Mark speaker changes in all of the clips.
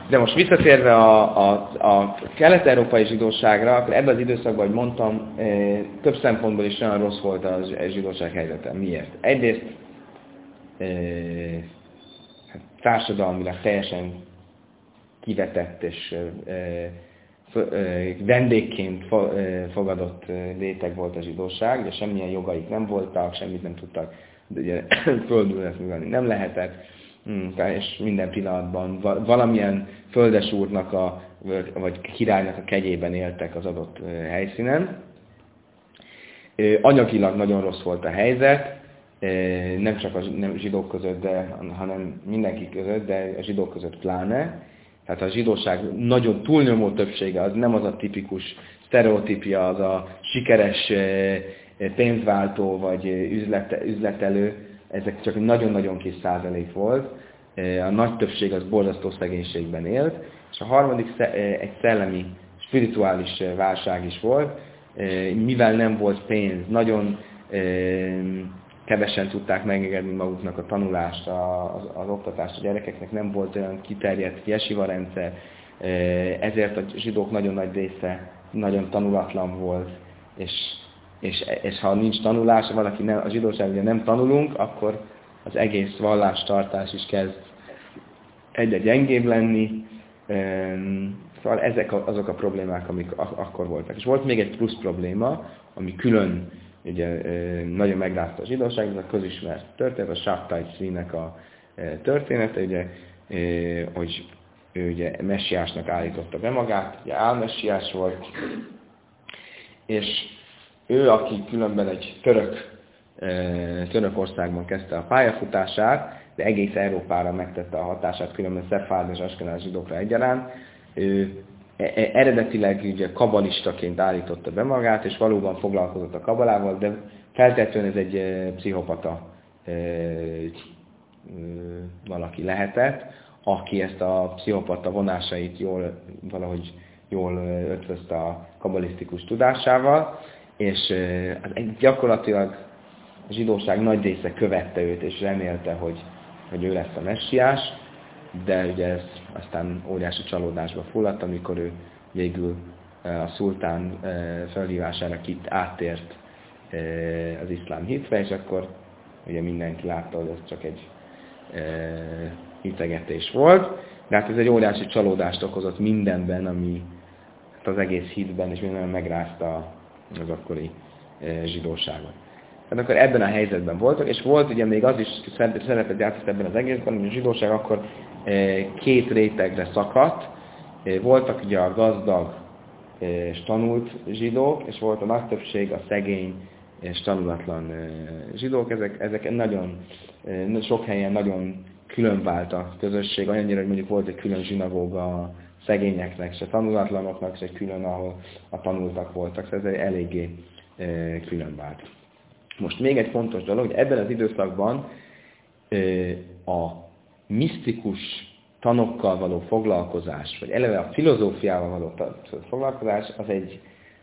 Speaker 1: De most visszatérve a kelet-európai zsidóságra, akkor ebben az időszakban, ahogy mondtam, több szempontból is nagyon rossz volt a zsidóság helyzete. Miért? Egyrészt társadalmilag teljesen kivetett és vendégként fogadott réteg volt a zsidóság, ugye semmilyen jogaik nem voltak, semmit nem tudtak, de ugye földről ezt művelni nem lehetett, és minden pillanatban valamilyen földesúrnak vagy királynak a kegyében éltek az adott helyszínen. Anyagilag nagyon rossz volt a helyzet, nem csak a zsidók között, hanem mindenki között, de a zsidók között pláne. Tehát a zsidóság nagyon túlnyomó többsége az nem az a tipikus sztereotípia, az a sikeres pénzváltó vagy üzletelő, ezek csak egy nagyon-nagyon kis százalék volt. A nagy többség az borzasztó szegénységben élt, és a harmadik egy szellemi, spirituális válság is volt, mivel nem volt pénz, nagyon kevesen tudták megengedni maguknak a tanulást, az oktatást a gyerekeknek, nem volt olyan kiterjedt jesiva rendszer, ezért a zsidók nagyon nagy része nagyon tanulatlan volt, és ha nincs tanulás, valaki nem, a zsidóság ugye nem tanulunk, akkor az egész vallástartás is kezd egyre gyengébb lenni, szóval ezek azok a problémák, amik akkor voltak. És volt még egy plusz probléma, ami külön ugye, nagyon megrázta a zsidóság, ez a közismert történet, a Shabtai Tzvinek a története, ugye, hogy ő ugye messiásnak állította be magát, ugye álmessiás volt, és ő, aki különben egy Törökországban kezdte a pályafutását, de egész Európára megtette a hatását, különben szefárd és askenaz zsidókra egyaránt, ő eredetileg ugye kabalistaként állította be magát, és valóban foglalkozott a kabalával, de feltétlenül ez egy pszichopata valaki lehetett, aki ezt a pszichopata vonásait valahogy jól ötvözte a kabalisztikus tudásával, és gyakorlatilag a zsidóság nagy része követte őt, és remélte, hogy ő lesz a messiás, de ugye ez aztán óriási csalódásba fulladt, amikor ő végül a szultán felhívására áttért az iszlám hitre, és akkor ugye mindenki látta, hogy ez csak egy hitegetés volt, de hát ez egy óriási csalódást okozott mindenben, ami az egész hitben, és minden megrázta az akkori zsidóságot. Tehát akkor ebben a helyzetben voltak, és volt ugye még az is szerepet játszott ebben az egészben, hogy a zsidóság akkor két rétegre szakadt. Voltak ugye a gazdag és tanult zsidók, és volt a nagy többség a szegény és tanulatlan zsidók. Ezek nagyon sok helyen nagyon különvált a közösség, olyannyira, hogy mondjuk volt egy külön zsinagóga a szegényeknek, és a tanulatlanoknak, és egy külön, ahol a tanultak voltak, szóval ez eléggé különvált. Most még egy fontos dolog, hogy ebben az időszakban a misztikus tanokkal való foglalkozás, vagy eleve a filozófiával való foglalkozás, az egy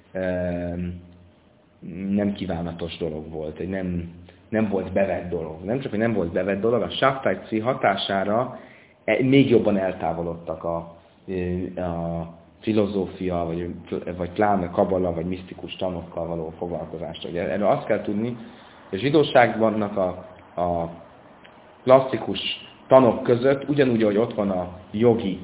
Speaker 1: nem kívánatos dolog volt, egy nem volt bevett dolog. Nem csak, hogy nem volt bevett dolog, a Shabtai Tzvi hatására még jobban eltávolodtak a filozófia, vagy pláne kabala, vagy misztikus tanokkal való foglalkozást. Ugye erről azt kell tudni, hogy a zsidóságban a klasszikus tanok között, ugyanúgy, hogy ott van a jogi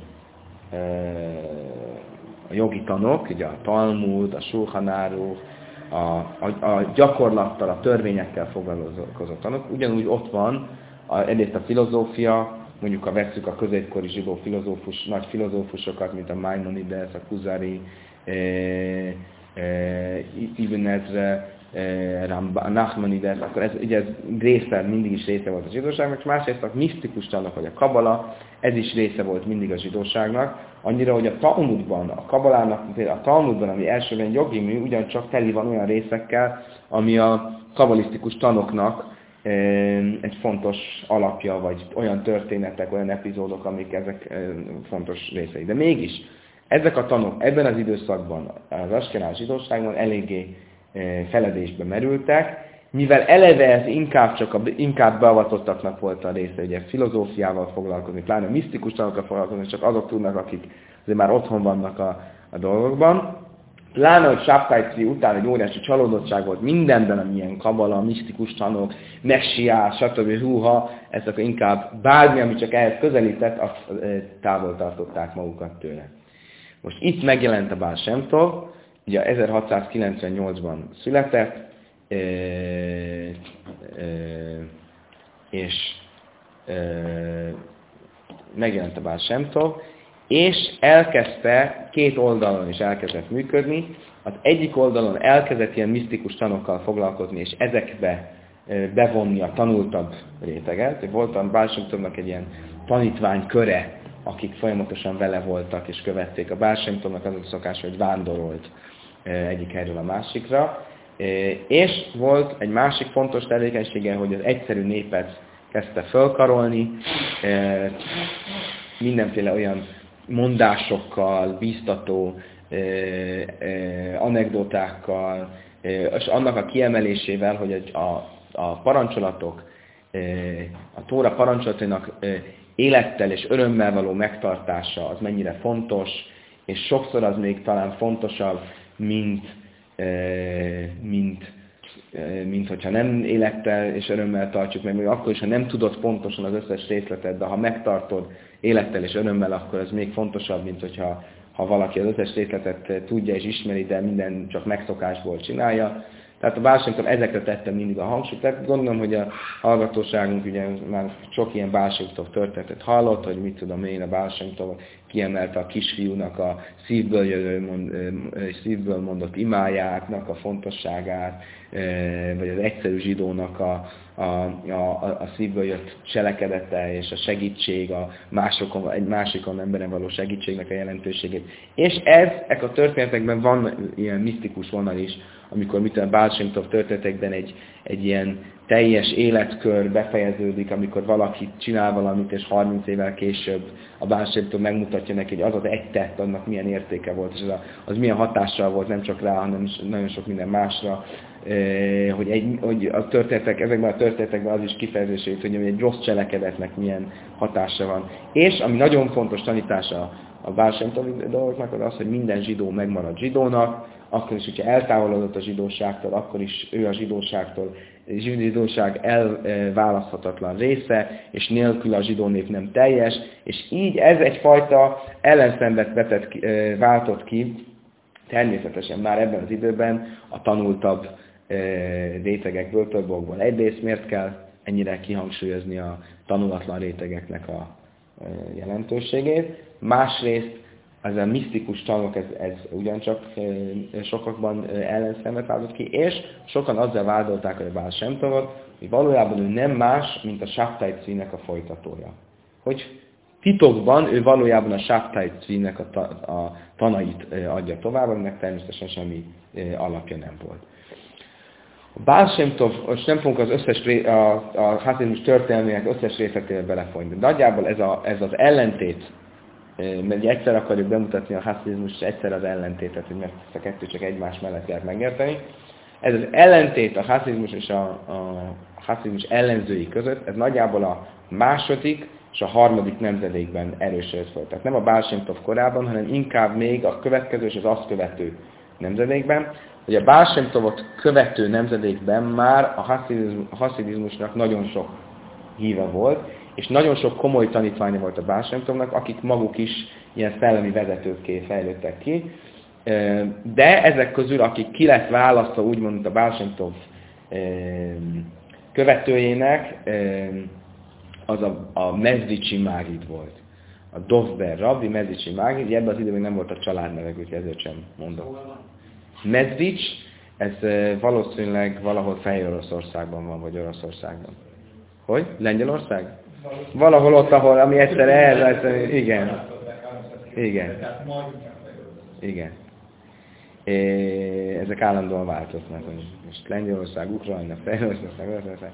Speaker 1: tanok, ugye a Talmud, a Shulchan Aruch, a gyakorlattal, a törvényekkel foglalkozó tanok, ugyanúgy ott van egyrészt a filozófia, mondjuk ha vesszük a középkori zsidó nagy filozófusokat, mint a Maimonides, a Kuzari, Ibn Ezra, Nachmanides, akkor ez mindig is része volt a zsidóságnak, és másrészt a misztikus tanok, vagy a kabala, ez is része volt mindig a zsidóságnak, annyira, hogy a Talmudban, a kabalának, például a Talmudban, ami elsőben jogi mű, ugyancsak teli van olyan részekkel, ami a kabalisztikus tanoknak egy fontos alapja, vagy olyan történetek, olyan epizódok, amik ezek fontos részei. De mégis, ezek a tanok ebben az időszakban, az askenáz zsidóságban eléggé feledésbe merültek, mivel eleve ez inkább beavatottaknak volt a része, ugye filozófiával foglalkozni, pláne misztikus tanokkal foglalkozni, csak azok tudnak, akik azért már otthon vannak a dolgokban. Pláne, hogy Sabtai Tzvi után egy óriási csalódottság volt mindenben, amilyen kabala, misztikus tanok, messiás, stb. Húha, ezt akkor inkább bármi, ami csak ehhez közelített, azt távol tartották magukat tőle. Most itt megjelent a Baal Shem Tov, ugye 1698-ban született, és megjelent a Baal Shem Tov, és elkezdte, két oldalon is elkezdett működni. Az egyik oldalon elkezdett ilyen misztikus tanokkal foglalkozni, és ezekbe bevonni a tanultabb réteget. Volt a Baal Shem Tovnak egy ilyen tanítvány köre, akik folyamatosan vele voltak és követték. A Baal Shem Tovnak az a szokás, hogy vándorolt egyik helyről a másikra. És volt egy másik fontos tevékenysége, hogy az egyszerű népet kezdte fölkarolni, mindenféle olyan mondásokkal, bíztató anekdotákkal, és annak a kiemelésével, hogy a parancsolatok, a Tóra parancsolatainak élettel és örömmel való megtartása az mennyire fontos, és sokszor az még talán fontosabb, mint hogyha nem élettel és örömmel tartjuk meg, még akkor is, ha nem tudod pontosan az összes részletet, de ha megtartod élettel és örömmel, akkor ez még fontosabb, mint hogyha valaki az összes részletet tudja és ismeri, de minden csak megszokásból csinálja. Tehát a Baal Shem Tov ezekre tette mindig a hangsúlyt. Tehát gondolom, hogy a hallgatóságunk ugye már sok ilyen Baal Shem Tov történetet hallott, hogy mit tudom én, a Baal Shem Tov kiemelte a kisfiúnak a szívből mondott imájáknak a fontosságát, vagy az egyszerű zsidónak a szívből jött cselekedete és a segítség, egy másikon emberen való segítségnek a jelentőségét. És ezek a történetekben van ilyen misztikus vonal is, amikor a Baal Shem Tov történetekben egy ilyen teljes életkör befejeződik, amikor valaki csinál valamit, és 30 évvel később a Baal Shem Tov megmutatja neki, hogy az egy tett, annak milyen értéke volt, és az milyen hatással volt nem csak rá, hanem nagyon sok minden másra, hogy a történetek, ezekben a történetekben az is kifejezését, hogy egy rossz cselekedetnek milyen hatása van. És ami nagyon fontos tanítása a Baal Shem Tov dolgoknak, az az, hogy minden zsidó megmarad zsidónak, akkor is, hogyha eltávolodott a zsidóságtól, akkor is ő a zsidóság elválaszthatatlan része, és nélkül a zsidó nép nem teljes, és így ez egyfajta ellenszenvet váltott ki, természetesen már ebben az időben a tanultabb rétegekből, több okból. Egyrészt miért kell ennyire kihangsúlyozni a tanulatlan rétegeknek a jelentőségét, másrészt ez a misztikus tanok, ez ugyancsak sokakban ellenszenvet váltott ki, és sokan azzal vádolták a Baal Shem Tovot, hogy valójában ő nem más, mint a Sabtai Tzvinek a folytatója. Hogy titokban ő valójában a Sabtai Tzvinek a tanait adja tovább, aminek természetesen semmi alapja nem volt. A Baal Shem Tov, most nem fogunk az összes a haszidizmus történelmének összes részletébe belefolyni, de nagyjából ez az ellentét, mert egyszer akarjuk bemutatni a haszidizmus, és egyszer az ellentétet, hogy mert ezt a kettő csak egymás mellett lehet megérteni. Ez az ellentét a haszidizmus és a haszidizmus ellenzői között, ez nagyjából a második és a harmadik nemzedékben erősödött fel. Tehát nem a Baal Shem Tov korában, hanem inkább még a következő és az azt követő nemzedékben. Hogy a Baal Shem Tovot követő nemzedékben már a haszidizmusnak nagyon sok híve volt, és nagyon sok komoly tanítványa volt a Baal Shem Tovnak, akik maguk is ilyen szellemi vezetőkké fejlődtek ki. De ezek közül, akik ki lett választva, úgymond a Baal Shem Tov követőjének, az a Mezricsi Mágid volt. A Dovber Rabbi Mezricsi Mágid, ebben az időben nem volt a családnevek, úgyhogy ezért sem mondom. Mezrics, ez valószínűleg valahol Fehér Oroszországban van, vagy Oroszországban. Hogy? Lengyelország? Valahol ott, ahol, ami egyszer igen. Igen. Igen. Ezek állandóan változnak. Most Lengyelország, Ukrajna, Fehér Oroszország.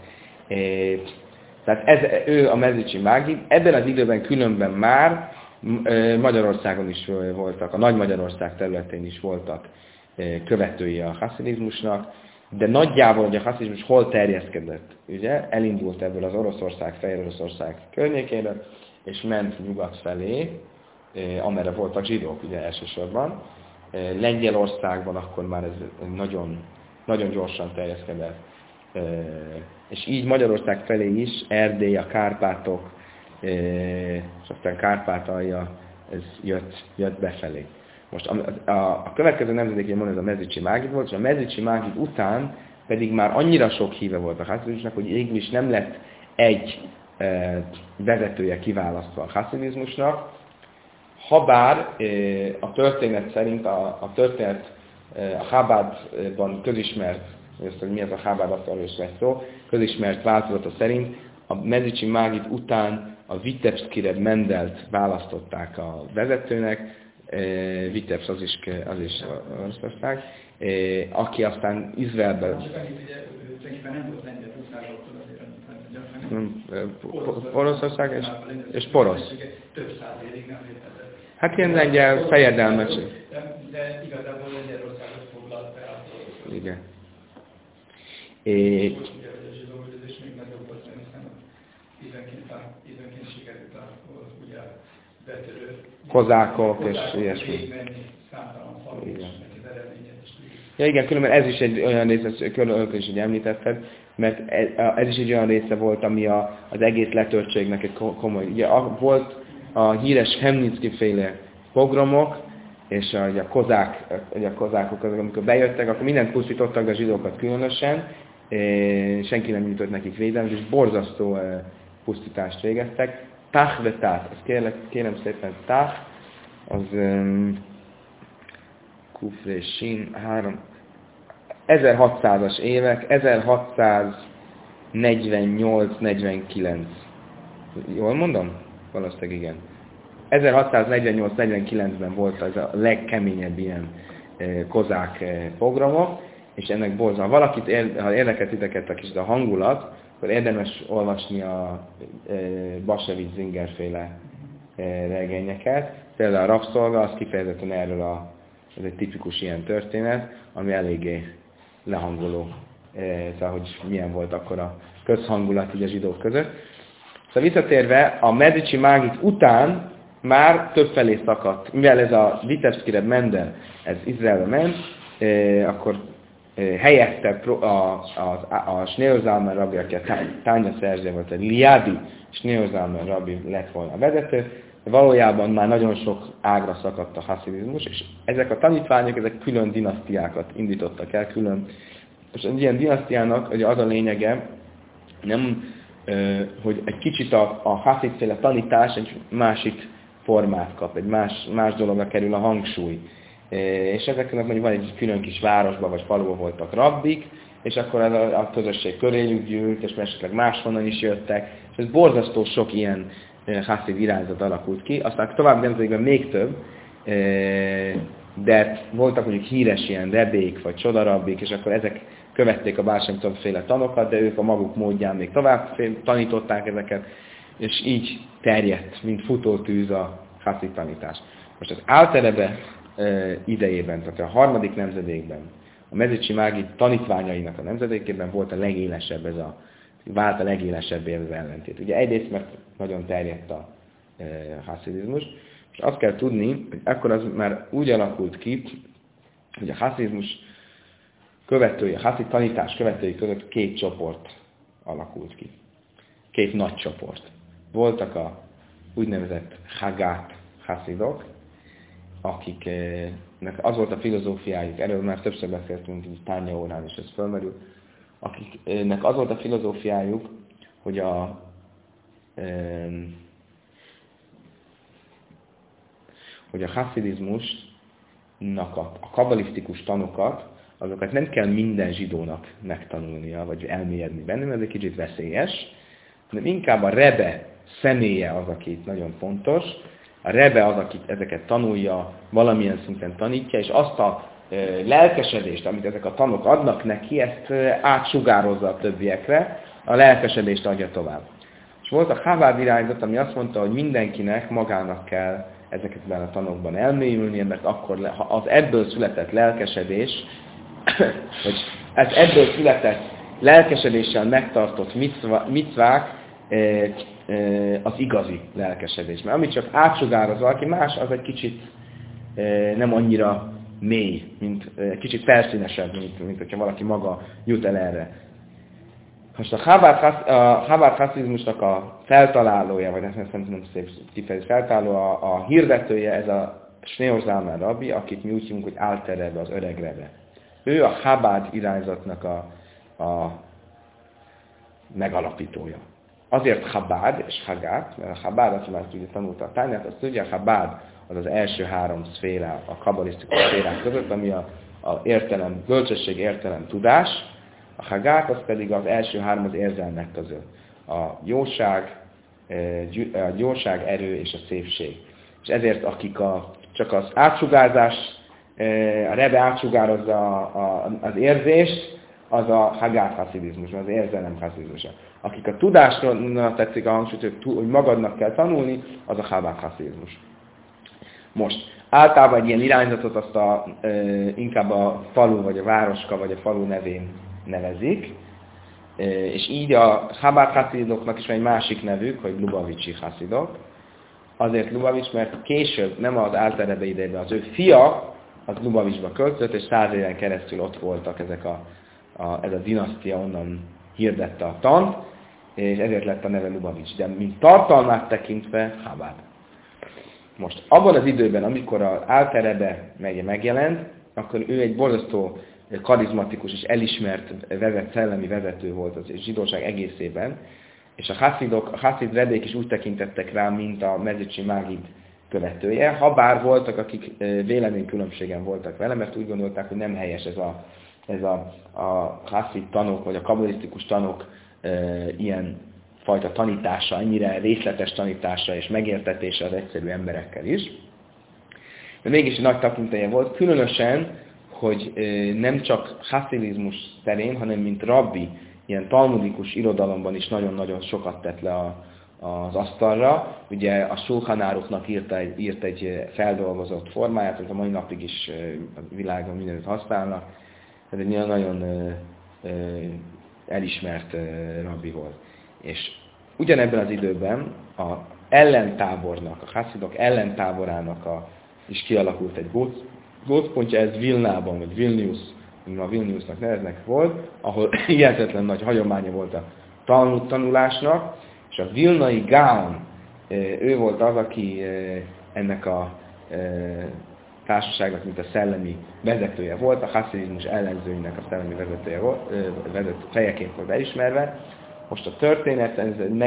Speaker 1: Tehát ő a Mezricsi Mágid. Ebben az időben különben már Magyarországon is voltak, a Nagy Magyarország területén is voltak követői a haszidizmusnak, de nagyjából, hogy a haszizmus hol terjeszkedett, ugye, elindult ebből az Oroszország, Fehér Oroszország környékéről, és ment nyugat felé, amerre voltak zsidók, ugye elsősorban. Lengyelországban akkor már ez nagyon, nagyon gyorsan terjeszkedett. És így Magyarország felé is, Erdély, a Kárpátok, és aztán Kárpátalja, ez jött befelé. Most a következő nemzedékén mondom, ez a Mezricsi Mágid volt, és a Mezricsi Mágid után pedig már annyira sok híve volt a haszidizmusnak, hogy végül is nem lett egy vezetője kiválasztva a haszidizmusnak, habár a történet szerint, a Chabádban közismert, hogy mi az a Chabád, arról is lesz szó, közismert változata szerint a Mezricsi Mágid után a Vitebszki Reb Mendelt választották a vezetőnek, Vitebsz az is választották, aki aztán Izraelben... Oroszország és Porosz. Hát ilyen lengyel fejedelmes.
Speaker 2: De igazából Lengyelországot foglalt el.
Speaker 1: Igen.
Speaker 2: Időnként sikerült ugye betörő
Speaker 1: kozákok és ilyesmi. Ja igen, különben ez is egy olyan része, különben is így említetted, mert ez is egy olyan része volt, ami az egész letörtségnek egy komoly. Ugye volt a híres Chemnitsky féle pogromok, és a kozákok, amikor bejöttek, akkor mindent pusztítottak, a zsidókat különösen, senki nem nyújtott nekik védelmet, és borzasztó pusztítást végeztek. Tach ve tach, ezt kérem szépen, tach, az kufre sin, 1600-as évek, 1648-49. Jól mondom? Valószínűleg igen. 1648-49-ben volt az a legkeményebb ilyen kozák programok, és ennek borzalmas. Ha érdekelt titeket a kicsit a hangulat, akkor érdemes olvasni a Basevic Zinger féle regényeket. Például a Rabszolga, az kifejezetten erről ez egy tipikus ilyen történet, ami eléggé lehangoló. Szóval, hogy milyen volt akkor a közhangulat így a zsidók között. Szóval visszatérve, a Mezricsi Mágid után már többfelé szakadt. Mivel ez a Vitebszki Reb Mendel, ez Izraelbe ment, akkor helyette a Schneeuzalman rabbi, aki a Tánya szerzője volt, a Liadi Schneeuzalman rabbi lett volna a vezető, de valójában már nagyon sok ágra szakadt a haszidizmus, és ezek a tanítványok, ezek külön dinasztiákat indítottak el, külön. És egy ilyen dinasztiának ugye az a lényege, nem, hogy egy kicsit a haszidféle tanítás egy másik formát kap, egy más dologra kerül a hangsúly. És ezeknek mondjuk van egy külön kis városban vagy faluban voltak rabbik, és akkor a közösség köréjük gyűlt, és esetleg máshonnan is jöttek, és ez borzasztó sok ilyen haszid irányzat alakult ki. Aztán tovább nemzedékben még több, de voltak mondjuk híres ilyen rebék vagy csodarabbik, és akkor ezek követték a Baal Shem Tov féle tanokat, de ők a maguk módján még tovább tanították ezeket, és így terjedt, mint futótűz a haszid tanítás. Most az Álterebe idejében, tehát a harmadik nemzedékben, a Mezricsi Mágid tanítványainak a nemzedékében vált a legélesebb ez az ellentét. Ugye egyrészt, mert nagyon terjedt a haszidizmus, és azt kell tudni, hogy akkor az már úgy alakult ki, hogy a haszidizmus követői, a haszid tanítás követői között két csoport alakult ki. Két nagy csoport. Voltak a úgynevezett Hagát haszidok, akiknek az volt a filozófiájuk, erről már többször beszéltünk, így Tánya órán is ez fölmerül, akiknek az volt a filozófiájuk, hogy a haszidizmusnak a kabbalisztikus tanokat, azokat nem kell minden zsidónak megtanulnia, vagy elmélyedni benne, mert ez egy kicsit veszélyes, hanem inkább a rebe személye az, aki nagyon fontos. A rebe az, aki ezeket tanulja, valamilyen szinten tanítja, és azt a lelkesedést, amit ezek a tanok adnak neki, ezt átsugározza a többiekre, a lelkesedést adja tovább. És volt a Chabad irányzat, ami azt mondta, hogy mindenkinek magának kell ezekben a tanokban elmélyülnie, mert akkor az ebből született lelkesedés hogy ez ebből született lelkesedéssel megtartott micvák az igazi lelkesedés. Mert amit csak átsugároz valaki más, az egy kicsit nem annyira mély, kicsit felszínesebb, mint hogyha valaki maga jut el erre. Most a Chabad haszizmusnak a feltalálója, vagy ezt nem szép kifejezés, feltaláló, a hirdetője, ez a Sneor Zalman rabbi, akit mi úgy hívunk, hogy Alter Rebbe, az öreg Rebbe. Ő a Chabad irányzatnak a megalapítója. Azért Chabad és Hagát, mert a Chabad, aki már ugye tanulta a tányát, azt tudja, a Chabad az az első három szféra, a kabalisztikus szférák között, ami a értelem, bölcsesség, értelem, tudás. A Hagát az pedig az első három az érzelmek közül. A jóság, erő és a szépség. És ezért akik csak az átsugárzás, a Rebbe átsugározza az érzést, az a Hagát haszidizmus, az érzelem haszidizmusa. Akik a tudásra tetszik a hangsúlyt, hogy magadnak kell tanulni, az a Chabad haszidizmus. Most általában egy ilyen irányzatot azt inkább a falu, vagy a városka, vagy a falu nevén nevezik, és így a Chabad haszidoknak is van egy másik nevük, hogy Lubavicsi haszidok. Azért Lubavics, mert később, nem az Alter Rebbe idejében, az ő fia, az Lubavicsba költözött, és 100 éven keresztül ott voltak ez a dinasztia, onnan hirdette a tant, és ezért lett a neve Lubavics. De mint tartalmát tekintve, Chabad. Most abban az időben, amikor az Alter Rebbe megjelent, akkor ő egy borzasztó karizmatikus és elismert szellemi vezető volt az zsidóság egészében, és a Hasszid Rebék is úgy tekintettek rá, mint a Mezricsi Mágid követője, ha bár voltak, akik véleménykülönbségen voltak vele, mert úgy gondolták, hogy nem helyes ez a Hasszid tanok, vagy a kabalisztikus tanok ilyen fajta tanítása, ennyire részletes tanítása és megértetése az egyszerű emberekkel is. De mégis egy nagy tekintélye volt, különösen, hogy nem csak hasszidizmus terén, hanem mint rabbi, ilyen talmudikus irodalomban is nagyon-nagyon sokat tett le az asztalra. Ugye a Shulchan Aruchnak írt egy feldolgozott formáját, amit a mai napig is a világon mindenütt használnak. Ez egy nagyon elismert rabbi volt. És ugyanebben az időben a ellentábornak, a hasszidok ellentáborának is kialakult egy gócpontja, ez Vilnában, vagy Vilnius, mint a Vilniusnak neveznek volt, ahol hihetetlen nagy hagyománya volt a tanulásnak, és a vilnai Gaon, ő volt az, aki ennek a társaságnak, mint a szellemi vezetője volt, a hasszidizmus ellenzőinek a szellemi vezetője volt, fejeként volt elismerve. Most a történet,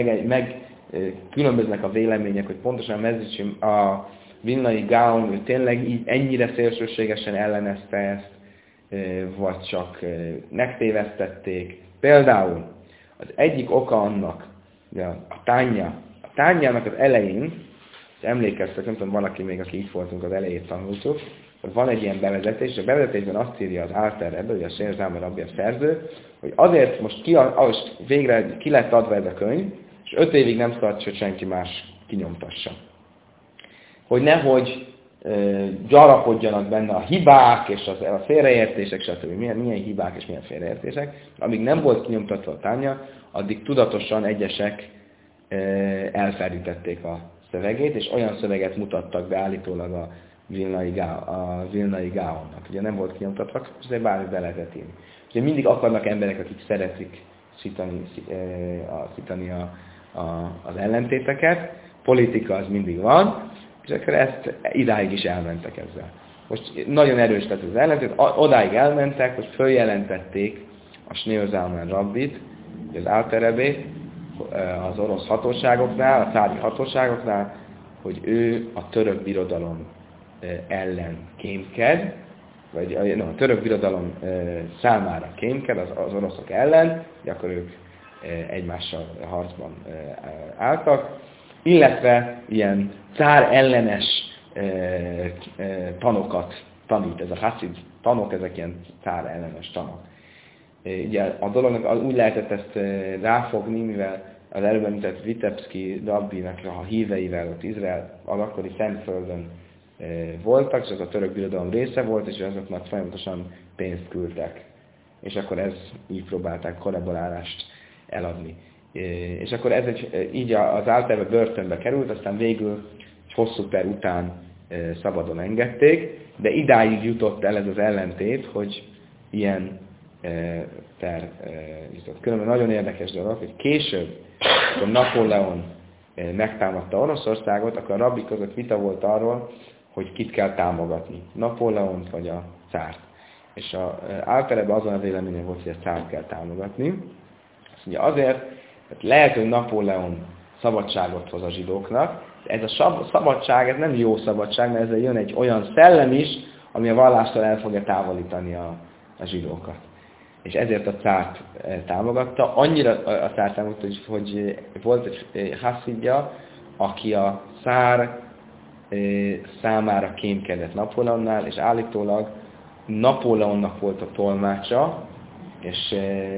Speaker 1: különböznek a vélemények, hogy pontosan a vilnai Gaon, ő tényleg így ennyire szélsőségesen ellenezte ezt, vagy csak megtévesztették. Például az egyik oka annak, a tányának az elején, emlékeztek, nem tudom, valaki még, aki így voltunk, az elejét tanultuk, hogy van egy ilyen bevezetés, és a bevezetésben azt írja az Alter Rebbe, ugye a Sneor Zalman rabbi, a szerző, hogy azért most végre ki lett adva ez a könyv, és 5 évig nem szabad, hogy senki más kinyomtassa. Hogy nehogy gyarapodjanak benne a hibák, és a félreértések, stb. Milyen hibák és milyen félreértések. Amíg nem volt kinyomtatva a tánya, addig tudatosan egyesek elferdítették a szövegét, és olyan szöveget mutattak be állítólag a vilnai Gaonnak. Ugye nem volt kinyomtatva, azért bármit be lehetett írni. Ugye mindig akarnak emberek, akik szeretik szítani az ellentéteket, politika az mindig van, és akkor ezt idáig is elmentek ezzel. Most nagyon erős lett az ellentét, odáig elmentek, hogy följelentették a Sneor Zalman rabbit, az Alter Rebbét, az orosz hatóságoknál, a cári hatóságoknál, hogy ő a török birodalom ellen kémked, vagy a török birodalom számára kémked az oroszok ellen, hogy akkor ők egymással harcban álltak, illetve ilyen cár ellenes tanokat tanít. Ez a hasszid tanok, ezek ilyen cár ellenes tanok. Ugye a dolognak úgy lehetett ezt ráfogni, mivel az előbb említett Vitebszki rabbinak a híveivel ott Izrael az akkori Szentföldön voltak, és ez a török birodalom része volt, és azoknak folyamatosan pénzt küldtek. És akkor ez így próbálták kollaborálást eladni. És akkor ez így az Álterbe börtönbe került, aztán végül egy hosszú per után szabadon engedték, de idáig jutott el ez az ellentét, hogy ilyen per jutott. Különben nagyon érdekes dolog, hogy később, amikor Napóleon megtámadta Oroszországot, akkor a rabbik között vita volt arról, hogy kit kell támogatni, Napóleont vagy a cárt. És általában azon a véleménye volt, hogy a cárt kell támogatni. Azt mondja, azért, mert lehet, hogy Napóleon szabadságot hoz a zsidóknak, de ez a szabadság, ez nem jó szabadság, mert ezzel jön egy olyan szellem is, ami a vallástól el fogja távolítani a zsidókat. És ezért a cárt támogatta. Annyira a cárt támogatta, hogy volt egy hasszidja, aki a cár számára kémkedett Napóleonnál, és állítólag Napóleonnak volt a tolmácsa, és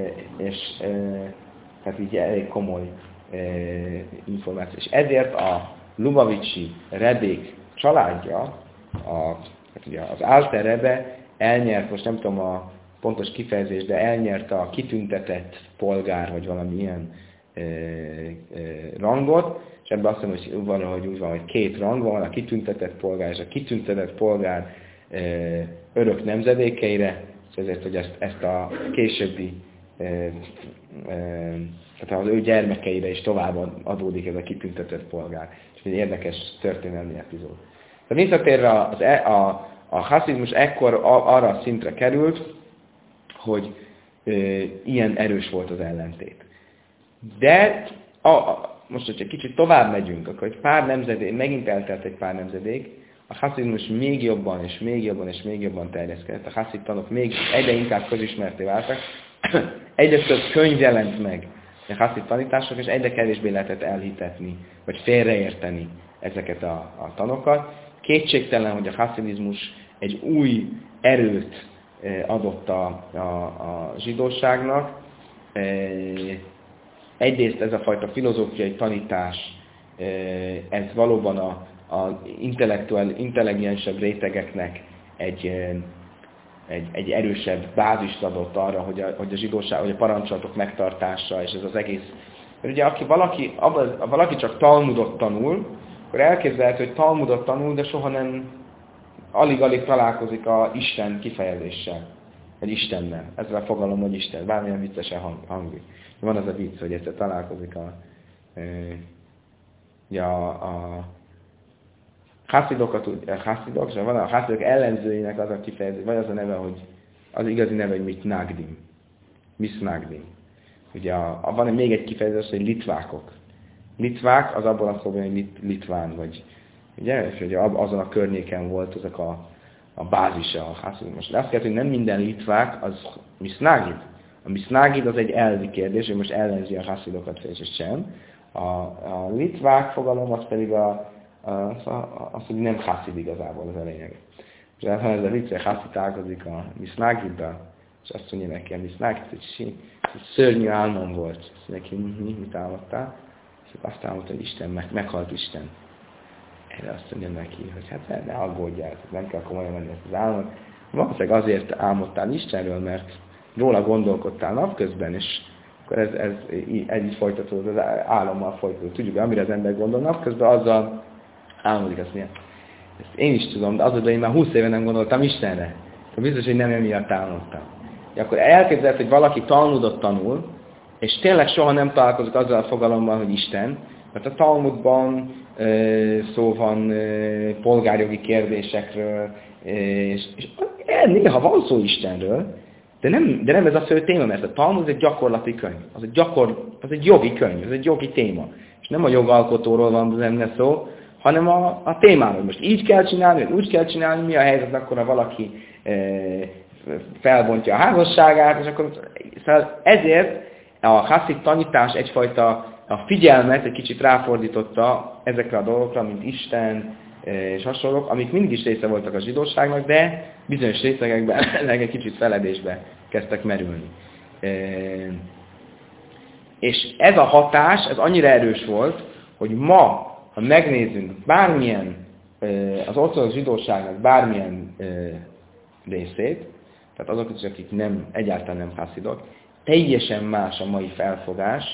Speaker 1: tehát így elég komoly információ. És ezért a Lubavicsi Rebék családja, hát ugye az Alter Rebbe elnyert, most nem tudom a pontos kifejezés, de elnyerte a kitüntetett polgár, vagy valami ilyen rangot, és ebben azt mondom, hogy valahogy úgy van, hogy két rang van, a kitüntetett polgár és a kitüntetett polgár örök nemzedékeire, és ezért, hogy ezt a későbbi, tehát az ő gyermekeire is tovább adódik ez a kitüntetett polgár. És egy érdekes történelmi epizód. Tehát visszatérve a haszizmus ekkor arra a szintre került, hogy ilyen erős volt az ellentét. De most, hogyha kicsit tovább megyünk, akkor egy pár nemzedék, megint eltelt egy pár nemzedék, a haszizmus még jobban és még jobban és még jobban terjeszkedett. A haszid tanok még egyre inkább közismerté váltak. Egyre több könyv jelent meg a haszid tanítások, és egyre kevésbé lehetett elhitetni, vagy félreérteni ezeket a tanokat. Kétségtelen, hogy a haszidizmus egy új erőt adott a zsidóságnak. Egyrészt ez a fajta filozófiai tanítás, ez valóban az intelligensebb rétegeknek egy erősebb bázist adott arra, hogy a zsidóság, hogy a parancsolatok megtartása, és ez az egész. Mert ugye, valaki csak Talmudot tanul, akkor elképzelhető, hogy Talmudot tanul, de soha nem, alig-alig találkozik a Isten kifejezéssel, vagy Istennel. Ezzel a fogalom, hogy Isten, bármilyen viccesen hangzik. Van az a vicc, hogy egyszer találkozik a haszidok, és van a haszidok ellenzőinek az a kifejezés, vagy az a neve, hogy az igazi neve, hogy mitnagdim. Misnagdim. Ugye van még egy kifejezés, hogy litvákok. Litvák az abból a szóban, hogy litván, vagy ugye, és ugye azon a környéken volt ezek a bázisa a haszidok. Most azt kell, hogy nem minden litvák az misnagid. A misnagid az egy elvi kérdés, hogy most ellenzi a haszidokat, és sem. A litvák fogalom az pedig az, hogy nem haszid igazából az a lényeg. És ez a vicc, hogy haszid találkozik a misnagiddal, és azt mondja neki a misnagid, hogy szörnyű álmom volt. Azt mondja neki, mit álmodtál? És azt álmodta, hogy Isten, meghalt Isten. Erre azt mondja neki, hogy hát ne aggódjál, nem kell komolyan menni ezt az álmot. Valószínűleg azért álmodtál Istenről, mert róla gondolkodtál napközben, és akkor ez így folytatódott, az álommal folytatódott. Tudjuk, amire az ember gondol napközben, azzal álmodik, azt mondja. Ezt én is tudom, de azóta én már 20 éve nem gondoltam Istenre. Akkor biztos, hogy nem emiatt álmodtam. Akkor elképzelhet, hogy valaki Talmudot tanul, és tényleg soha nem találkozik azzal a fogalommal, hogy Isten, mert a Talmudban szó van polgárjogi kérdésekről, és néha van szó Istenről, de nem ez a fő téma, mert a Talmud egy gyakorlati könyv. Az egy jogi könyv, az egy jogi téma. És nem a jogalkotóról van benne szó, hanem a témáról. Most így kell csinálni, vagy úgy kell csinálni, mi a helyzet akkor, ha valaki felbontja a házasságát, és akkor szóval ezért a haszid tanítás egyfajta a figyelmet egy kicsit ráfordította ezekre a dolgokra, mint Isten és hasonlók, amik mindig is része voltak a zsidóságnak, de bizonyos részlegekben egy kicsit feledésbe kezdtek merülni. És ez a hatás, ez annyira erős volt, hogy ma, ha megnézzünk bármilyen az ortodox zsidóságnak bármilyen részét, tehát azok is, akik egyáltalán nem haszidok, teljesen más a mai felfogás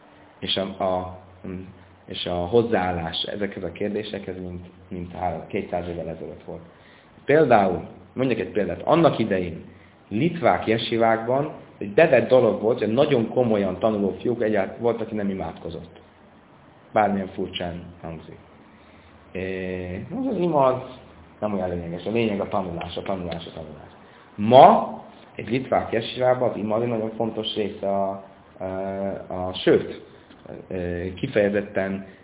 Speaker 1: és a hozzáállás ezekhez a kérdésekhez, mint 200 évvel ezelőtt volt. Például, mondjuk egy példát, annak idején litvák jesivákban egy bevett dolog volt, hogy nagyon komolyan tanuló fiúk egyáltalán volt, aki nem imádkozott. Bármilyen furcsán hangzik. Az imad nem olyan lényeges, a lényeg a tanulás. Ma egy litvák jesivában az imad egy nagyon fontos része sőt, kifejezetten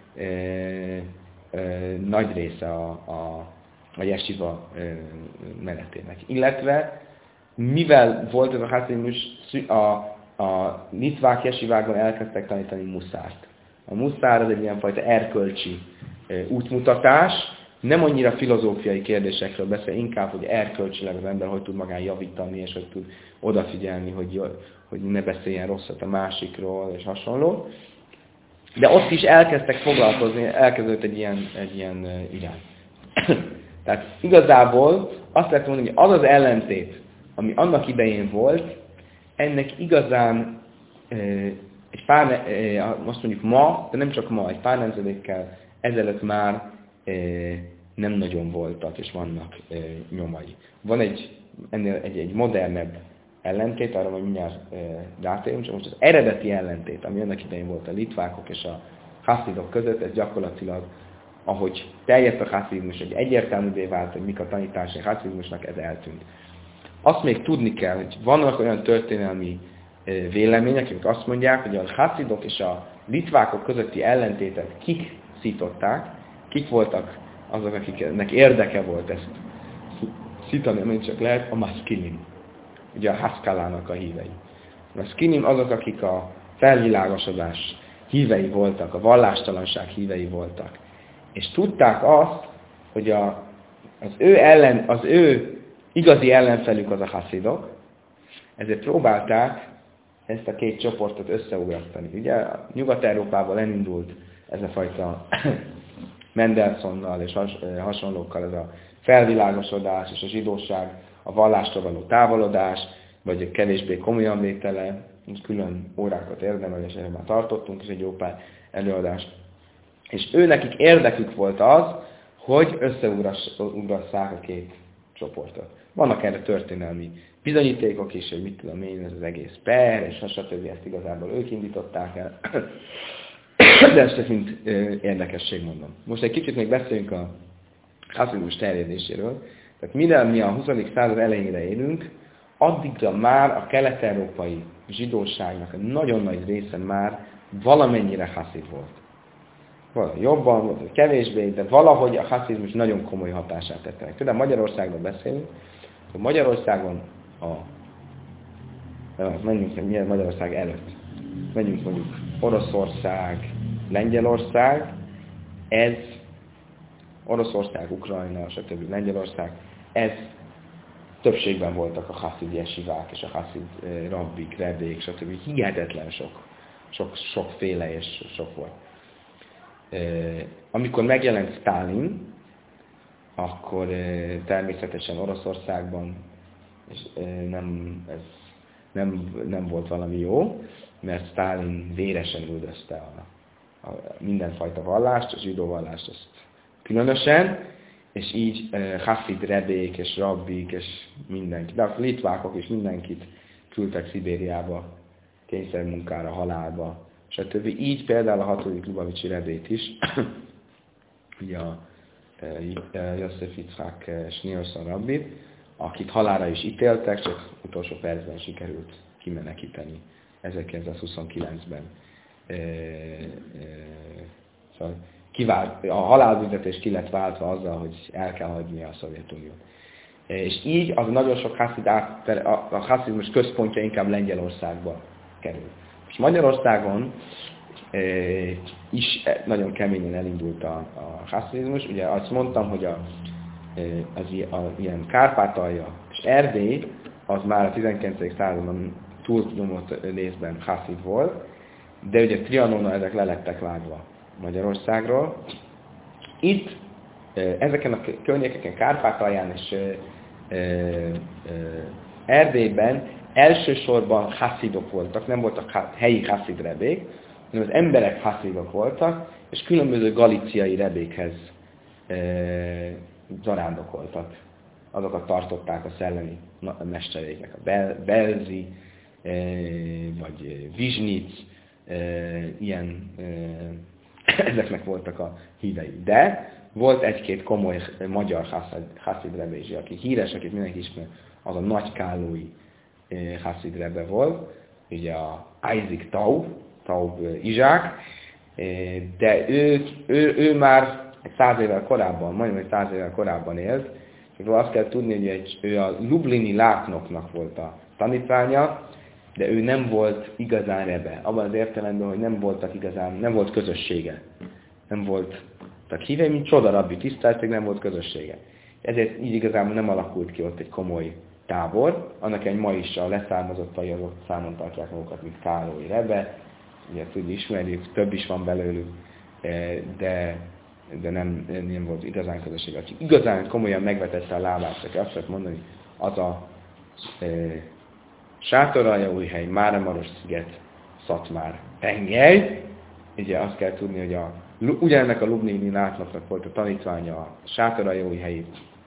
Speaker 1: nagy része a jesiva menetének. Illetve, mivel volt ez a haszidizmus, a litvák jesivákban elkezdtek tanítani muszárt. A muszár az egy ilyenfajta erkölcsi útmutatás, nem annyira filozófiai kérdésekről beszél, inkább, hogy erkölcsileg az ember hogy tud magán javítani, és hogy tud odafigyelni, hogy ne beszéljen rosszat a másikról, és hasonló. De ott is elkezdtek foglalkozni, elkezdődött egy ilyen irány. Tehát igazából azt lehet mondani, hogy az az ellentét, ami annak idején volt, ennek igazán most mondjuk ma, de nem csak ma, egy pár nemzedékkel ezelőtt már nem nagyon voltak, és vannak nyomai. Van egy modernebb ellentét, arra majd mindjárt rátérünk, csak most az eredeti ellentét, ami annak idején volt a litvákok és a haszidok között, ez gyakorlatilag, ahogy terjedt a haszidizmus, hogy egyértelművé vált, hogy mik a tanításai a haszidizmusnak, ez eltűnt. Azt még tudni kell, hogy vannak olyan történelmi vélemények, amik azt mondják, hogy a haszidok és a litvákok közötti ellentétet kik szították, kik voltak azok, akiknek érdeke volt ezt szítani, amint csak lehet, a maszkinim, ugye a Haskalának a hívei. A maszkinim azok, akik a felvilágosodás hívei voltak, a vallástalanság hívei voltak. És tudták azt, hogy az ő igazi ellenfelük az a haszidok, ezért próbálták ezt a két csoportot összeugrasztani. Ugye Nyugat-Európában elindult ez a fajta Mendelssohnnal és hasonlókkal ez a felvilágosodás és a zsidóság, a vallástól való távolodás, vagy a kevésbé komolyan vétele, külön órákat érdemel, és erre már tartottunk is egy jó pár előadást. És nekik érdekük volt az, hogy összeugrasszák a két csoportot. Vannak erre történelmi bizonyítékok is, hogy mit tudom én, ez az egész per, és stb. Ezt igazából ők indították el. De ezt csak mint érdekesség mondom. Most egy kicsit még beszéljünk a haszidizmus terjedéséről. Tehát mire mi a 20. század elejére élünk, addigra már a kelet-európai zsidóságnak a nagyon nagy része már valamennyire haszid volt. Valahogy jobban, vagy kevésbé, de valahogy a haszidizmus nagyon komoly hatását tette meg. Például Magyarországról beszélünk, hogy Magyarországon menjünk Magyarország előtt. Menjünk mondjuk Oroszország, Lengyelország, ez Oroszország, Ukrajna, stb. Lengyelország, ez többségben voltak a haszid jesivák és a haszid rabbik, rebék, stb. Hihetetlen sokféle és sok volt. Amikor megjelent Sztálin, akkor természetesen Oroszországban és nem volt valami jó, mert Sztálin véresen üldözte a mindenfajta vallást, a zsidó vallást azt különösen, és így haszid rebék és rabbik és mindenki, de a litvákok is mindenkit küldtek Szibériába, kényszermunkára, halálba, stb. Így például a 6. Lubavicsi rebét is, ugye a Yosef Yitzhak Schneerson rabbit, akit halálra is ítéltek, csak utolsó percben sikerült kimenekíteni 1929-ben. Szóval a halálbüntetés ki lett váltva azzal, hogy el kell hagyni a Szovjetuniót. És így az nagyon sok a haszidizmus központja inkább Lengyelországba kerül. És Magyarországon is nagyon keményen elindult a haszidizmus. Ugye azt mondtam, hogy ilyen Kárpátalja és Erdély az már a 19. században túlnyomott részben haszid volt, de ugye Trianona ezek le lettek vágva Magyarországról. Itt ezeken a környékeken, Kárpátalján és Erdélyben elsősorban haszidok voltak, nem voltak helyi haszid rebék, hanem az emberek haszidok voltak, és különböző galíciai rebékhez zarándokoltak. Azokat tartották a szellemi mesteréknek, a Belzi, vagy Vizsnic, ilyen, ezeknek voltak a hívei. De volt egy-két komoly magyar haszid rebézsi, aki híres, akit mindenki ismer, az a nagykállói haszid rebe volt, ugye a Isaac Taub Izsák, de ő már 100 évvel korábban, majdnem 100 évvel korábban élt, és azt kell tudni, hogy ő a lublini látnoknak volt a tanítványa, de ő nem volt igazán rebe. Abban az értelemben, hogy nem volt közössége. Nem voltak hívei, mint csoda rabbi tisztelték, nem volt közössége. Ezért így igazából nem alakult ki ott egy komoly tábor. Annak egy ma is a leszármazottai azok számon tartják magukat, mint Károly rebe. Ugye tudni ismerjük, több is van belőlük, de nem volt igazán közösség. Aki igazán komolyan megvetette a lábát, aki azt lehet mondani, az a Sátoraljaújhely, Máramaros-sziget, Szatmár, Tengely. Ugye azt kell tudni, hogy ugyanennek a lublini látnoknak volt a tanítványa a Sátoraljaújhelyi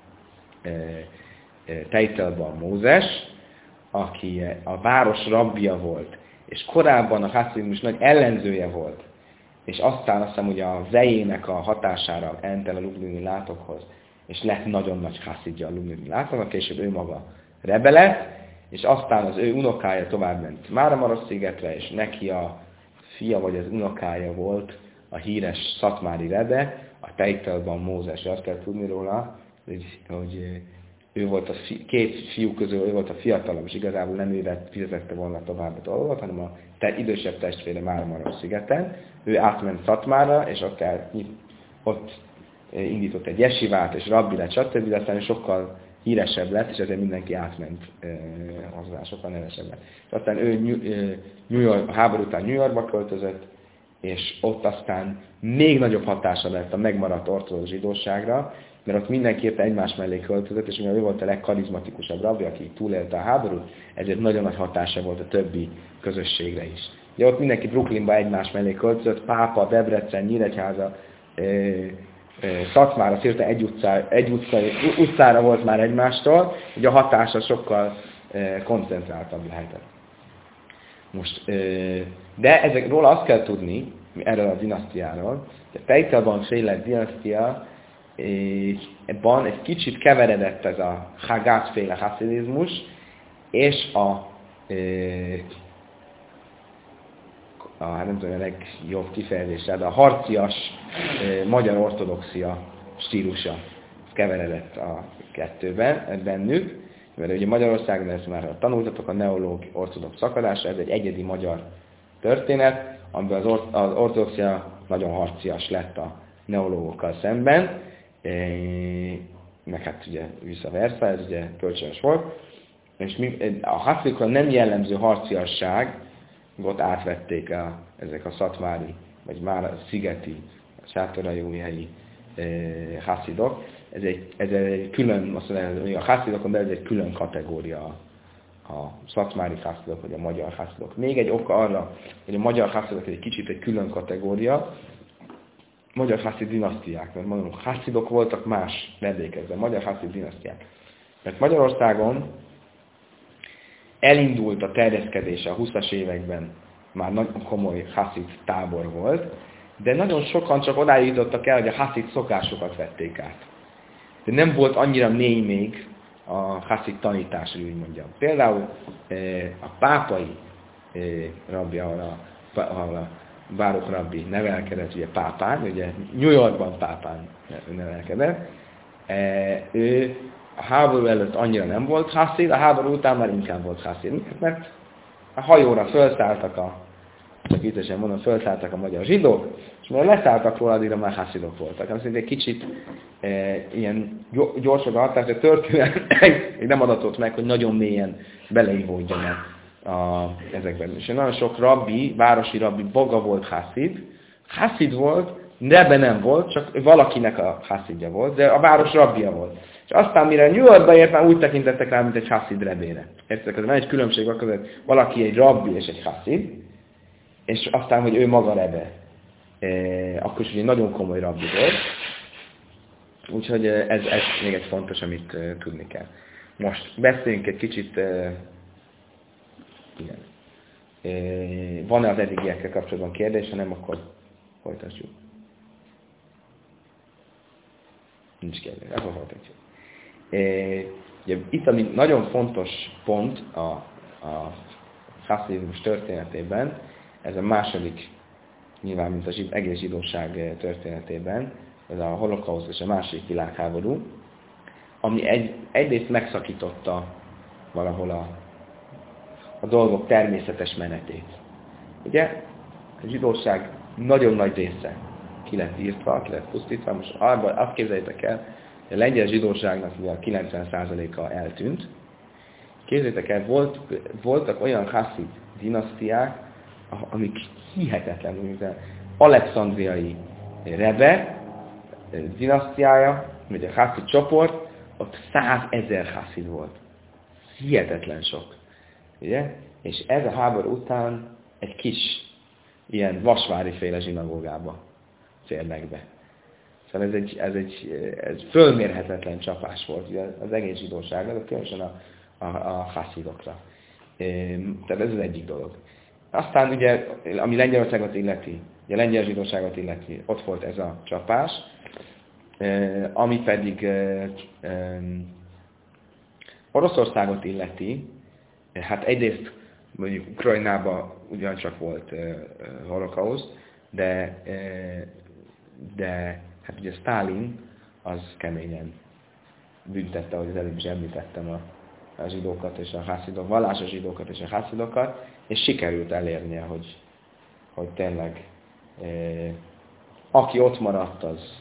Speaker 1: Tejtelban Mózes, aki a város rabbija volt, és korábban a haszidizmus nagy ellenzője volt, és aztán azt hiszem, hogy a vejének a hatására ment el a lublini látokhoz, és lett nagyon nagy haszidja a lublini látoknak, később ő maga rebe lett, és aztán az ő unokája tovább ment Máramarosszigetre, és neki a fia vagy az unokája volt a híres szatmári rebe, a Tejtelban Mózes. Azt kell tudni róla, hogy ő volt a két fiú közül, ő volt a fiatalabb, és igazából nem ővet fizetette volna tovább a dolgot, hanem a idősebb testvére Máramarosszigeten. Ő átment Szatmára, és ott indított egy jesivát, és rabbi lett, stb. De aztán sokkal híresebb lett, és ezért mindenki átment hozzá, sokkal nevesebb lett. És aztán ő a háború után New Yorkba költözött, és ott aztán még nagyobb hatása lett a megmaradt ortodox zsidóságra, mert ott mindenki éppen egymás mellé költözött, és mivel ő volt a legkarizmatikusabb rabbi, aki túlélte a háborút, ezért nagyon nagy hatása volt a többi közösségre is. Ugye ott mindenki Brooklynba egymás mellé költözött, Pápa, Debrecen, Nyíregyháza, Szatmára szinte egy utcára volt már egymástól, ugye a hatása sokkal koncentráltabb lehetett. Most, de róla azt kell tudni, erről a dinasztiáról, hogy a Tejtelban féle dinasztia, ebben egy kicsit keveredett ez a Haggás-féle haszidizmus, és nem tudom, a legjobb kifejezésre, de a harcias magyar ortodoxia stílusa keveredett a kettőben, bennük, mert ugye Magyarországon ezt már tanultatok, a neológ ortodox szakadása, ez egy egyedi magyar történet, amiben az ortodoxia nagyon harcias lett a neológokkal szemben, meg hát ugye vissza-versa, ez ugye kölcsönös volt, és a haszidokra nem jellemző harciasságot átvették ezek a szatmári, vagy már a szigeti, a sátoraljaújhelyi haszidok. Ez egy külön, azt mondja, hogy a haszidokon belül egy külön kategória a szatmári haszidok, vagy a magyar haszidok. Még egy oka arra, hogy a magyar haszidok egy kicsit egy külön kategória, magyar haszid dinasztiák, mert mondom, haszidok voltak más vendégekben, magyar haszid dinasztiák. Mert Magyarországon elindult a terjeszkedése a 20-as években, már nagyon komoly haszid tábor volt, de nagyon sokan csak odáig jutottak el, hogy a haszid szokásokat vették át. De nem volt annyira mély még a haszid tanítás, hogy úgy mondjam. Például a pápai rabbi, ahol a Bárok rabbi nevelkedett, ugye pápán, ugye New Yorkban pápán nevelkedett, ő a háború előtt annyira nem volt haszid, a háború után már inkább volt haszid. Mert a hajóra felszálltak csak ízesen mondom, felszálltak a magyar zsidók, és mert leszálltak róla, addigra már haszidok voltak. Azt egy kicsit ilyen gyorsabb a hatás, de történet nem adatott meg, hogy nagyon mélyen beleivódjanak ezekben. És nagyon sok rabbi, városi rabbi, Boga volt haszid volt, Rebbe nem volt, csak valakinek a haszidja volt, de a város rabbija volt. És aztán mire New Yorkba ért, már úgy tekintettek rá, mint egy haszid rebére. Értek, van egy különbség között, valaki egy rabbi és egy haszid, és aztán, hogy ő maga rebbe. Akkor is egy nagyon komoly rabbi volt. Úgyhogy ez még egy fontos, amit tudni kell. Most beszéljünk egy kicsit, igen. Van-e az eddigiekkel kapcsolatban kérdés, ha nem, akkor folytatjuk. Nincs kérdés, akkor folytatjuk. Ugye, itt, ami nagyon fontos pont a haszidizmus történetében, ez a második, nyilván, mint az egész zsidóság történetében, ez a holokauszt és a második világháború, ami egyrészt megszakította valahol a dolgok természetes menetét. Ugye, a zsidóság nagyon nagy része ki lett írtva, ki lett pusztítva, most azt képzeljétek el, hogy a lengyel zsidóságnak a 90%-a eltűnt. Képzeljétek el, voltak olyan haszid dinasztiák, amik hihetetlenül, mint az alexandriai Rebbe dinasztiája, vagy a haszid csoport, ott 100 000 haszid volt. Hihetetlen sok. Ugye? És ez a háború után egy kis, ilyen vasvári féle zsinagógába férnek be. Szóval ez fölmérhetetlen csapás volt ugye, az egész zsidóságra, de különösen a haszidokra. Tehát ez az egyik dolog. Aztán ugye, ami Lengyelországot illeti, ugye lengyel zsidóságot illeti, ott volt ez a csapás, ami pedig Oroszországot illeti, hát egyrészt mondjuk Ukrajnában ugyancsak volt holokauszt, de hát ugye Sztálin az keményen büntette, ahogy az előbb is említettem a zsidókat és a haszidok, vallásos zsidókat és a hászidokat, és sikerült elérnie, hogy tényleg aki ott maradt, az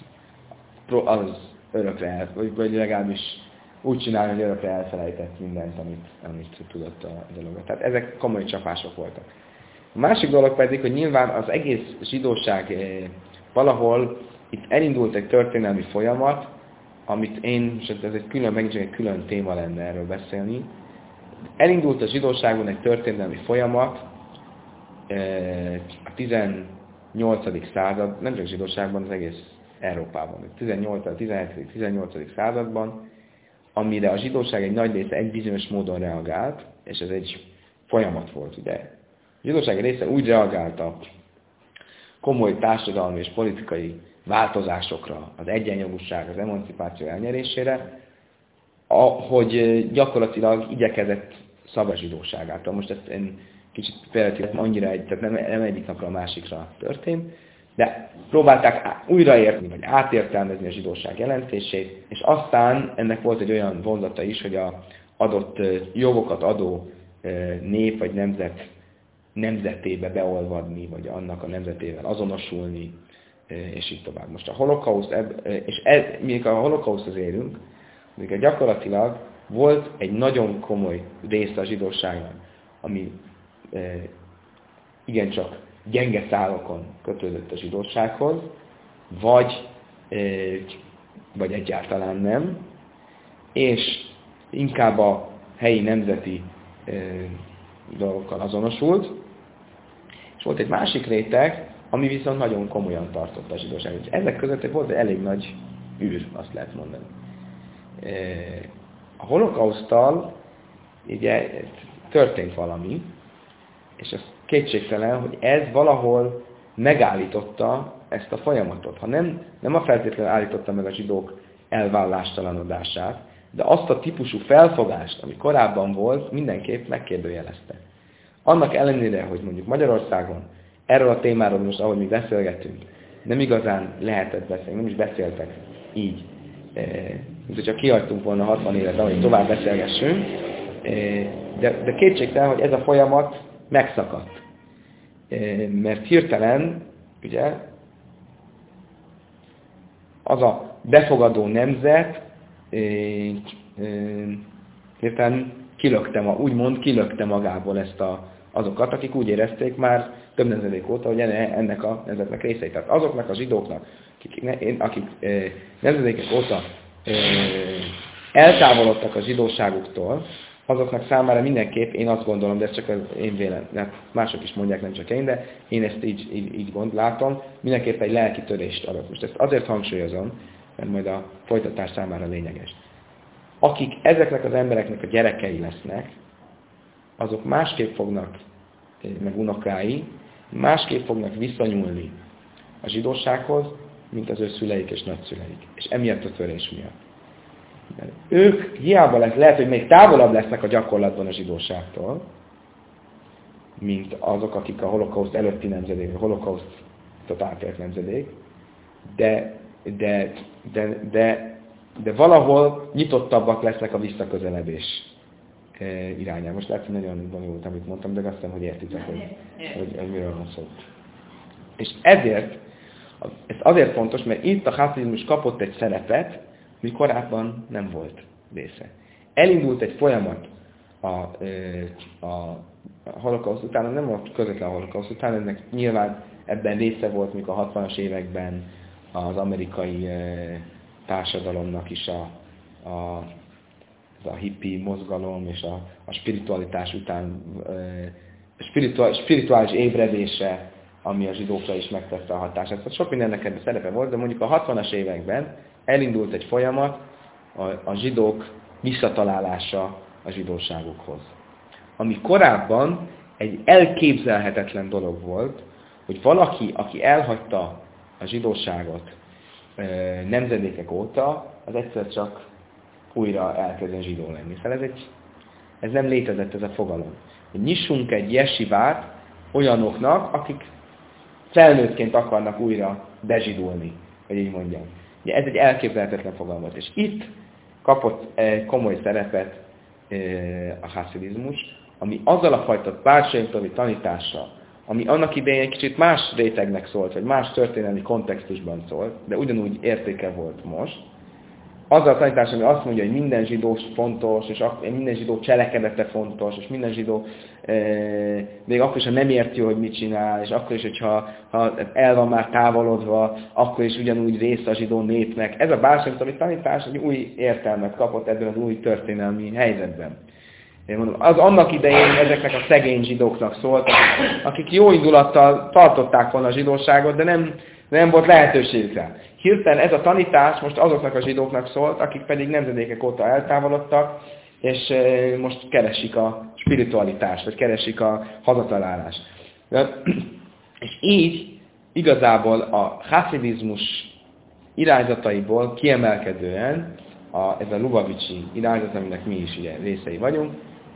Speaker 1: örökre vagy legalábbis úgy csinálni, hogy örökre elfelejtett mindent, amit tudott a dologra. Tehát ezek komoly csapások voltak. A másik dolog pedig, hogy nyilván az egész zsidóság valahol itt elindult egy történelmi folyamat, amit és ez megint egy külön téma lenne erről beszélni. Elindult a zsidóságon egy történelmi folyamat a 18. század, nem csak zsidóságban, az egész Európában, a 17. 18. században, amire a zsidóság egy nagy része egy bizonyos módon reagált, és ez egy folyamat volt, ugye. A zsidóság része úgy reagált a komoly társadalmi és politikai változásokra, az egyenjogúság, az emancipáció elnyerésére, hogy gyakorlatilag igyekezett szabad zsidóságától. Most ezt én kicsit például annyira tehát nem egyik napra a másikra történt, de próbálták újraérteni, vagy átértelmezni a zsidóság jelentését, és aztán ennek volt egy olyan vonzata is, hogy az adott jogokat adó nép vagy nemzet nemzetébe beolvadni, vagy annak a nemzetével azonosulni, és így tovább. Most a holokauszt, és míg a holokauszthoz érünk, míg gyakorlatilag volt egy nagyon komoly része a zsidóságnak, ami igencsak gyenge szálokon kötődött a zsidósághoz, vagy egyáltalán nem, és inkább a helyi nemzeti dolgokkal azonosult, és volt egy másik réteg, ami viszont nagyon komolyan tartotta a zsidóságot. Ezek között volt egy elég nagy űr, azt lehet mondani. A holokauszttal ugye történt valami, és ez kétségtelen, hogy ez valahol megállította ezt a folyamatot. Ha nem a feltétlenül állította meg a zsidók elvállástalanodását, de azt a típusú felfogást, ami korábban volt, mindenképp megkérdőjelezte. Annak ellenére, hogy mondjuk Magyarországon erről a témáról most, ahogy mi beszélgetünk, nem igazán lehetett beszélni, nem is beszéltek így, mint hogyha kihagytunk volna 60 évet, ahogy tovább beszélgessünk, de kétségtelen, hogy ez a folyamat megszakadt. Mert hirtelen, ugye, az a befogadó nemzet hirtelen kilökte magából ezt a azokat, akik úgy érezték már több nemzedék óta, hogy ennek a nemzetnek részei. Tehát azoknak a zsidóknak, akik nemzedékek óta eltávolodtak a zsidóságuktól, azoknak számára mindenképp, én azt gondolom, de ez csak az én véleményem, mások is mondják, nem csak én, de én ezt így látom, mindenképp egy lelki törést adott. Most ezt azért hangsúlyozom, mert majd a folytatás számára lényeges. Akik ezeknek az embereknek a gyerekei lesznek, azok másképp fognak, meg unokái, másképp fognak viszonyulni a zsidósághoz, mint az ő szüleik és nagyszüleik. És emiatt a törés miatt. Mert ők hiába lehet, hogy még távolabb lesznek a gyakorlatban a zsidóságtól, mint azok, akik a holokauszt előtti nemzedék, a holokausztot átélt nemzedék, de valahol nyitottabbak lesznek a visszaközeledés irányába. Most lehet, hogy nagyon bonyolult, amit mondtam, de azt hiszem, hogy értitek, hogy miről van szó. És ezért, ez azért fontos, mert itt a haszidizmus kapott egy szerepet, mi korábban nem volt része. Elindult egy folyamat a holokauszt után, nem volt közvetlen a holokauszt után, ennek nyilván ebben része volt, mikor a 60-as években az amerikai társadalomnak is a hippi mozgalom és a spiritualitás után spirituális ébredése, ami a zsidókra is megtette a hatását. Tehát sok mindennek ebben szerepe volt, de mondjuk a 60-as években elindult egy folyamat a zsidók visszatalálása a zsidóságukhoz. Ami korábban egy elképzelhetetlen dolog volt, hogy valaki, aki elhagyta a zsidóságot nemzedékek óta, az egyszer csak újra elkezdjen zsidó lenni. Szóval ez nem létezett, ez a fogalom. Hogy nyissunk egy jesivát olyanoknak, akik felnőttként akarnak újra bezsidulni, hogy így mondjam. Ugye ez egy elképzelhetetlen fogalom volt. És itt kapott komoly szerepet a haszidizmus, ami azzal a fajta pársaimtani tanítással, ami annak idején egy kicsit más rétegnek szólt, vagy más történelmi kontextusban szólt, de ugyanúgy értéke volt most, azzal a tanítás, ami azt mondja, hogy minden zsidó fontos, és minden zsidó cselekedete fontos, és minden zsidó még akkor is, ha nem érti, hogy mit csinál, és akkor is, hogyha el van már távolodva, akkor is ugyanúgy része a zsidó népnek. Ez a bálsámtani tanítás egy új értelmet kapott ebben az új történelmi helyzetben. Én mondom, az annak idején ezeknek a szegény zsidóknak szólt, akik jó indulattal tartották volna a zsidóságot, de nem volt lehetőségük rá. Hirtelen ez a tanítás most azoknak a zsidóknak szólt, akik pedig nemzedékek óta eltávolodtak, és most keresik a spiritualitást, vagy keresik a hazatalálást. És így igazából a haszidizmus irányzataiból kiemelkedően ez a Lubavicsi irányzat, aminek mi is ugye részei vagyunk,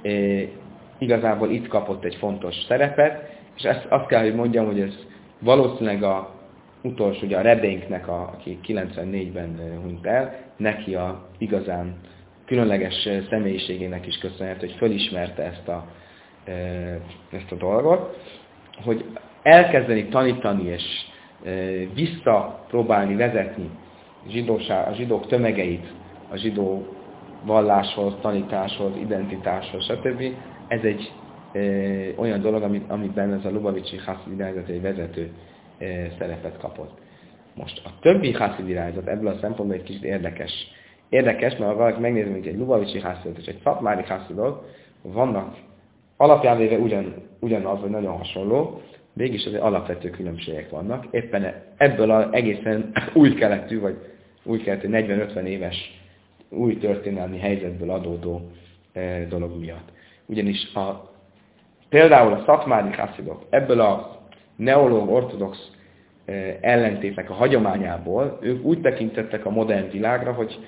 Speaker 1: igazából itt kapott egy fontos szerepet, és azt kell, hogy mondjam, hogy ez valószínűleg a utolsó, ugye a Rebénknek, aki 94-ben hunyt el, neki a igazán különleges személyiségének is köszönhető, hogy fölismerte ezt a dolgot, hogy elkezdeni tanítani és visszapróbálni vezetni a zsidók tömegeit a zsidó valláshoz, tanításhoz, identitáshoz, stb. Ez egy olyan dolog, amiben ez a Lubavicsi haszid irányzat egy vezető szerepet kapott. Most a többi haszid irányzat ebből a szempontból egy kicsit érdekes. Érdekes, mert ha valaki megnézi, hogy egy Lubavicsi haszidot és egy Szatmári haszidot, vannak alapján véve ugyanaz, vagy nagyon hasonló, mégis azért alapvető különbségek vannak. Éppen ebből az egészen új keletű 40-50 éves új történelmi helyzetből adódó dolog miatt. Ugyanis például a szatmári haszidok ebből a neológ ortodox ellentétnek a hagyományából, ők úgy tekintettek a modern világra, hogy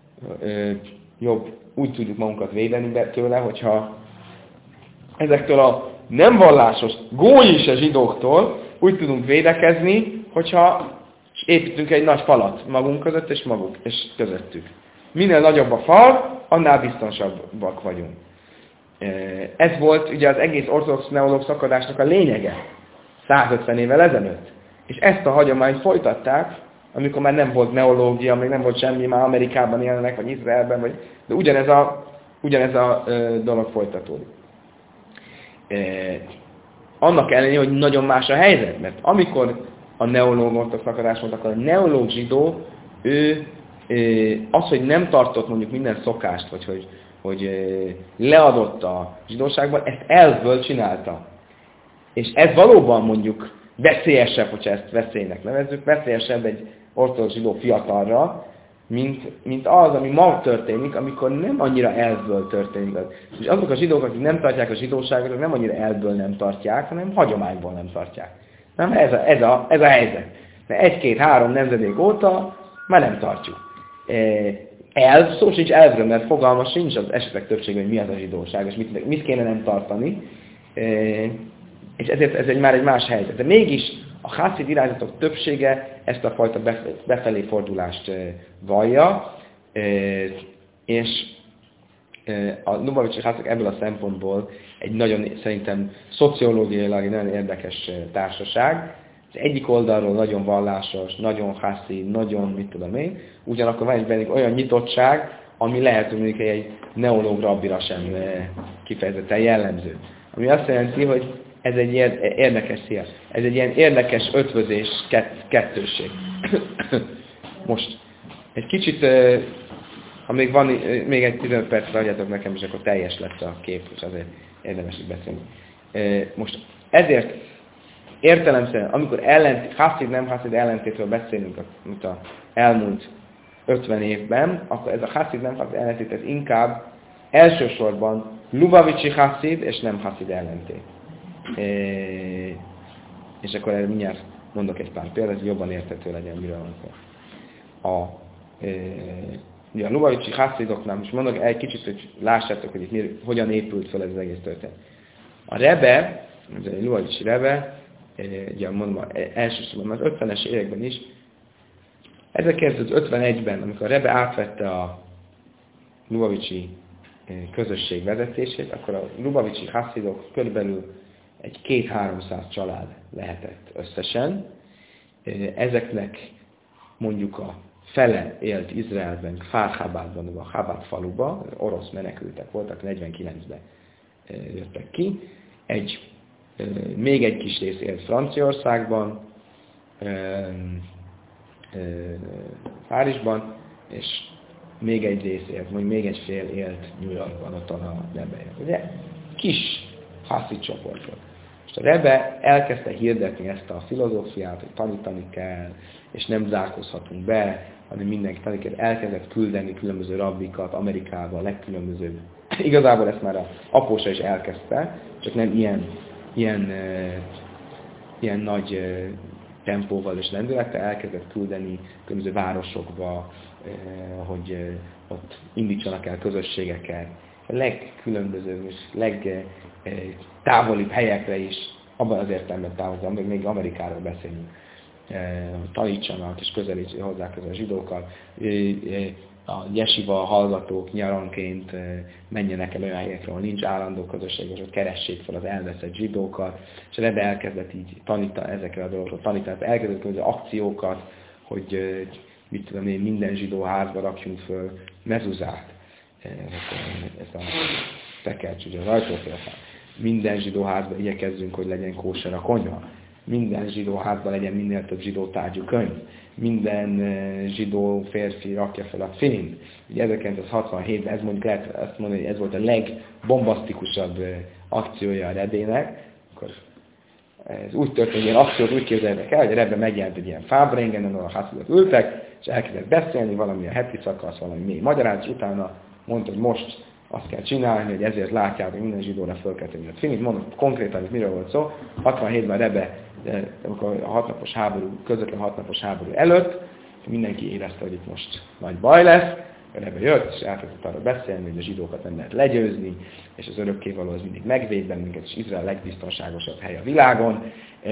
Speaker 1: jobb, úgy tudjuk magunkat védeni tőle, hogyha ezektől a nem vallásos, gólyis a zsidóktól úgy tudunk védekezni, hogyha építünk egy nagy falat magunk között és maguk és közöttük. Minél nagyobb a fal, annál biztonsabbak vagyunk. Ez volt ugye az egész ortodox neológ szakadásnak a lényege 150 évvel ezelőtt. És ezt a hagyományt folytatták, amikor már nem volt neológia, még nem volt semmi, már Amerikában élnek, vagy Izraelben, de ugyanez a dolog folytatódik. annak ellenére, hogy nagyon más a helyzet, mert amikor a neológok szakadás volt, akkor a neológ zsidó, ő az, hogy nem tartott mondjuk minden szokást, vagy hogy leadott a zsidóságban, ezt elvből csinálta. És ez valóban mondjuk veszélyesebb, hogyha ezt veszélynek nevezzük, veszélyesebb egy ortodox zsidó fiatalra, mint az, ami ma történik, amikor nem annyira elvből történik. És azok a zsidók, akik nem tartják a zsidóságot, azok nem annyira elvből nem tartják, hanem hagyományból nem tartják. Nem, ez a helyzet. De 1-2-3 nemzedék óta már nem tartjuk. Elv, szó sincs elvről, mert fogalma sincs az esetek többsége, hogy mi az a zsidóság, és mit kéne nem tartani. És ezért ez már egy más helyzet. De mégis a hászid irányzatok többsége ezt a fajta befelé fordulást vallja, és a Lubavicsi hászok ebből a szempontból egy nagyon, szerintem szociológiailag nagyon érdekes társaság. Az egyik oldalról nagyon vallásos, nagyon hászid, nagyon mit tudom én, ugyanakkor van egy bennük olyan nyitottság, ami lehet, hogy mondjuk egy neológ rabbira sem kifejezetten jellemző. Ami azt jelenti, hogy ez egy érdekes szia. Ez egy ilyen érdekes ötvözés, kettősség. Most egy kicsit, amíg van még egy 15 percre adjátok nekem, és akkor teljes lesz a kép, és azért érdemes így beszélni. Most ezért értelemszerűen, amikor hászid, nem hászid ellentétről beszélünk, mint az elmúlt 50 évben, akkor ez a hászid, nem hászid ellentét, ez inkább elsősorban Lubavicsi hászid, és nem hászid ellentét. És akkor erre mindjárt mondok egy pár példát, hogy jobban érthető legyen, miről van szó. A Lubavicsi hászidoknál, most mondok egy kicsit, hogy lássátok, hogy itt hogyan épült fel ez az egész történet. A Rebbe, a Lubavicsi Rebbe, ugye mondom, elsősorban az 50-es években is, 1951-ben, amikor a Rebbe átvette a Lubavicsi közösség vezetését, akkor a Lubavicsi hászidok körülbelül egy 200-300 család lehetett összesen. Ezeknek mondjuk a fele élt Izraelben, Kfar Chabadban, a Chabad faluban, orosz menekültek voltak, 49-ben jöttek ki. Még egy kis rész élt Franciaországban, Párizsban, és még egy rész élt, vagy még egy fél élt New Yorkban, ott a Rebbe. Ugye? Kis hászid csoport volt. És a Rebbe elkezdte hirdetni ezt a filozófiát, hogy tanítani kell, és nem zárkózhatunk be, hanem mindenki tanítani kell. Elkezdett küldeni különböző rabbikat Amerikába, a legkülönbözőbb. Igazából ezt már a apósa is elkezdte, csak nem ilyen nagy tempóval és lendülettel elkezdett küldeni különböző városokba, hogy ott indítsanak el közösségeket, a legkülönbözőbb és legtávolibb helyekre is, abban az értelemben távozom, még Amerikáról beszélünk, tanítsanak és hozzá közel a zsidókat, a jesiva hallgatók nyaranként menjenek el olyan helyekre, ahol nincs állandó közösség, és ott keressék fel az elveszett zsidókat, és Rebbe elkezdett így tanítani ezekre a dolgokról, tanítani, elkezdett különböző akciókat, hogy mit tudom én, minden zsidó házba rakjunk föl mezuzát, ez a tekercs, ugye az ajtófélfán. Minden zsidó házba igyekezzünk, hogy legyen kóser a konyha. Minden zsidó házban legyen minél több zsidó tárgyú könyv. Minden zsidó férfi rakja fel a tfilint. Ugye 1967-ben ez mondjuk lehet azt mondani, hogy ez volt a legbombasztikusabb akciója a Rebének. Akkor ez úgy történt, ilyen akciót úgy képzeljétek el, hogy a Rebbe megjelent egy ilyen fábrengen, ahol a hászidok ültek, és elkezdett beszélni, valami a heti szakasz, valami mély magyarázat, és utána mondta, hogy most azt kell csinálni, hogy ezért látják, hogy minden zsidóra föl kell tenni a tfilint. Mondom konkrétan, hogy miről volt szó. 67-ben Rebbe, amikor a 6 napos háború, közvetlen 6 napos háború előtt, mindenki érezte, hogy itt most nagy baj lesz. Rebbe jött, és elkezdett arra beszélni, hogy a zsidókat nem lehet legyőzni, és az örökkévaló az mindig megvéd bennünket, és Izrael legbiztonságosabb hely a világon,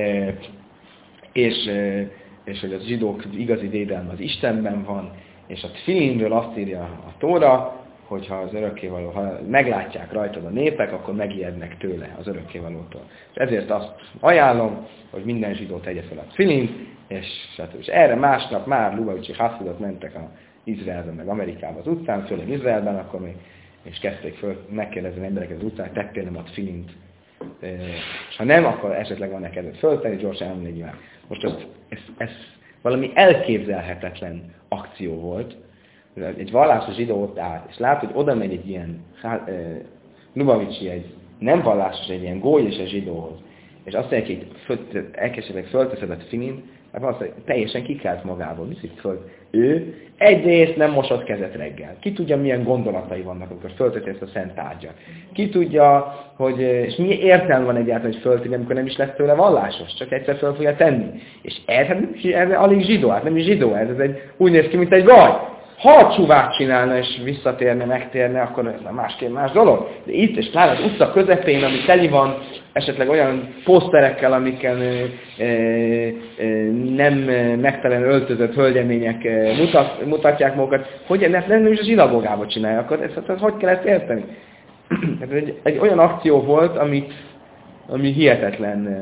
Speaker 1: és hogy az zsidók igazi védelme az Istenben van, és a tfilinről azt írja a Tóra, hogyha az örökkévaló, ha meglátják rajtad a népek, akkor megijednek tőle, az örökkévalótól. És ezért azt ajánlom, hogy minden zsidó tegye fel a tfilint, és erre másnap már Lubavicsi hászidok mentek a Izraelben, meg Amerikában az utcán, főleg Izraelben, akkor még, és kezdték föl megkérdezni embereket az utcán, tettél nem a tfilint és ha nem, akkor esetleg van neked föltenni, gyorsan emlégy meg. Most ez valami elképzelhetetlen akció volt. Egy vallásos zsidó ott állt, és lát, hogy oda megy egy ilyen Lubavicsi, egy nem vallásos, egy ilyen góly és egy zsidóhoz. És azt mondja, hogy elkezdőleg fölteszed a finint, mert valószínűleg teljesen kikelt magából. Viszik föl. Ő egyrészt nem mosott kezet reggel. Ki tudja, milyen gondolatai vannak, amikor fölteszi ezt a szent tárgyat. Ki tudja, hogy, és mi értelme van egyáltalán, hogy föltenni, amikor nem is lesz tőle vallásos, csak egyszer föl fogja tenni. És ez alig zsidó, hát nem is zsidó, ez úgy néz ki, mint egy vaj. Ha a csuvát csinálna és visszatérne, megtérne, akkor ez más dolog. De itt, és pláne az utca közepén, ami teli van, esetleg olyan poszterekkel, amiken nem megfelelően öltözött hölgyemények mutatják magukat, hogy nem is a zsinagogába csinálja, akkor ezt hogy kell ezt érteni? Ez egy olyan akció volt, ami hihetetlen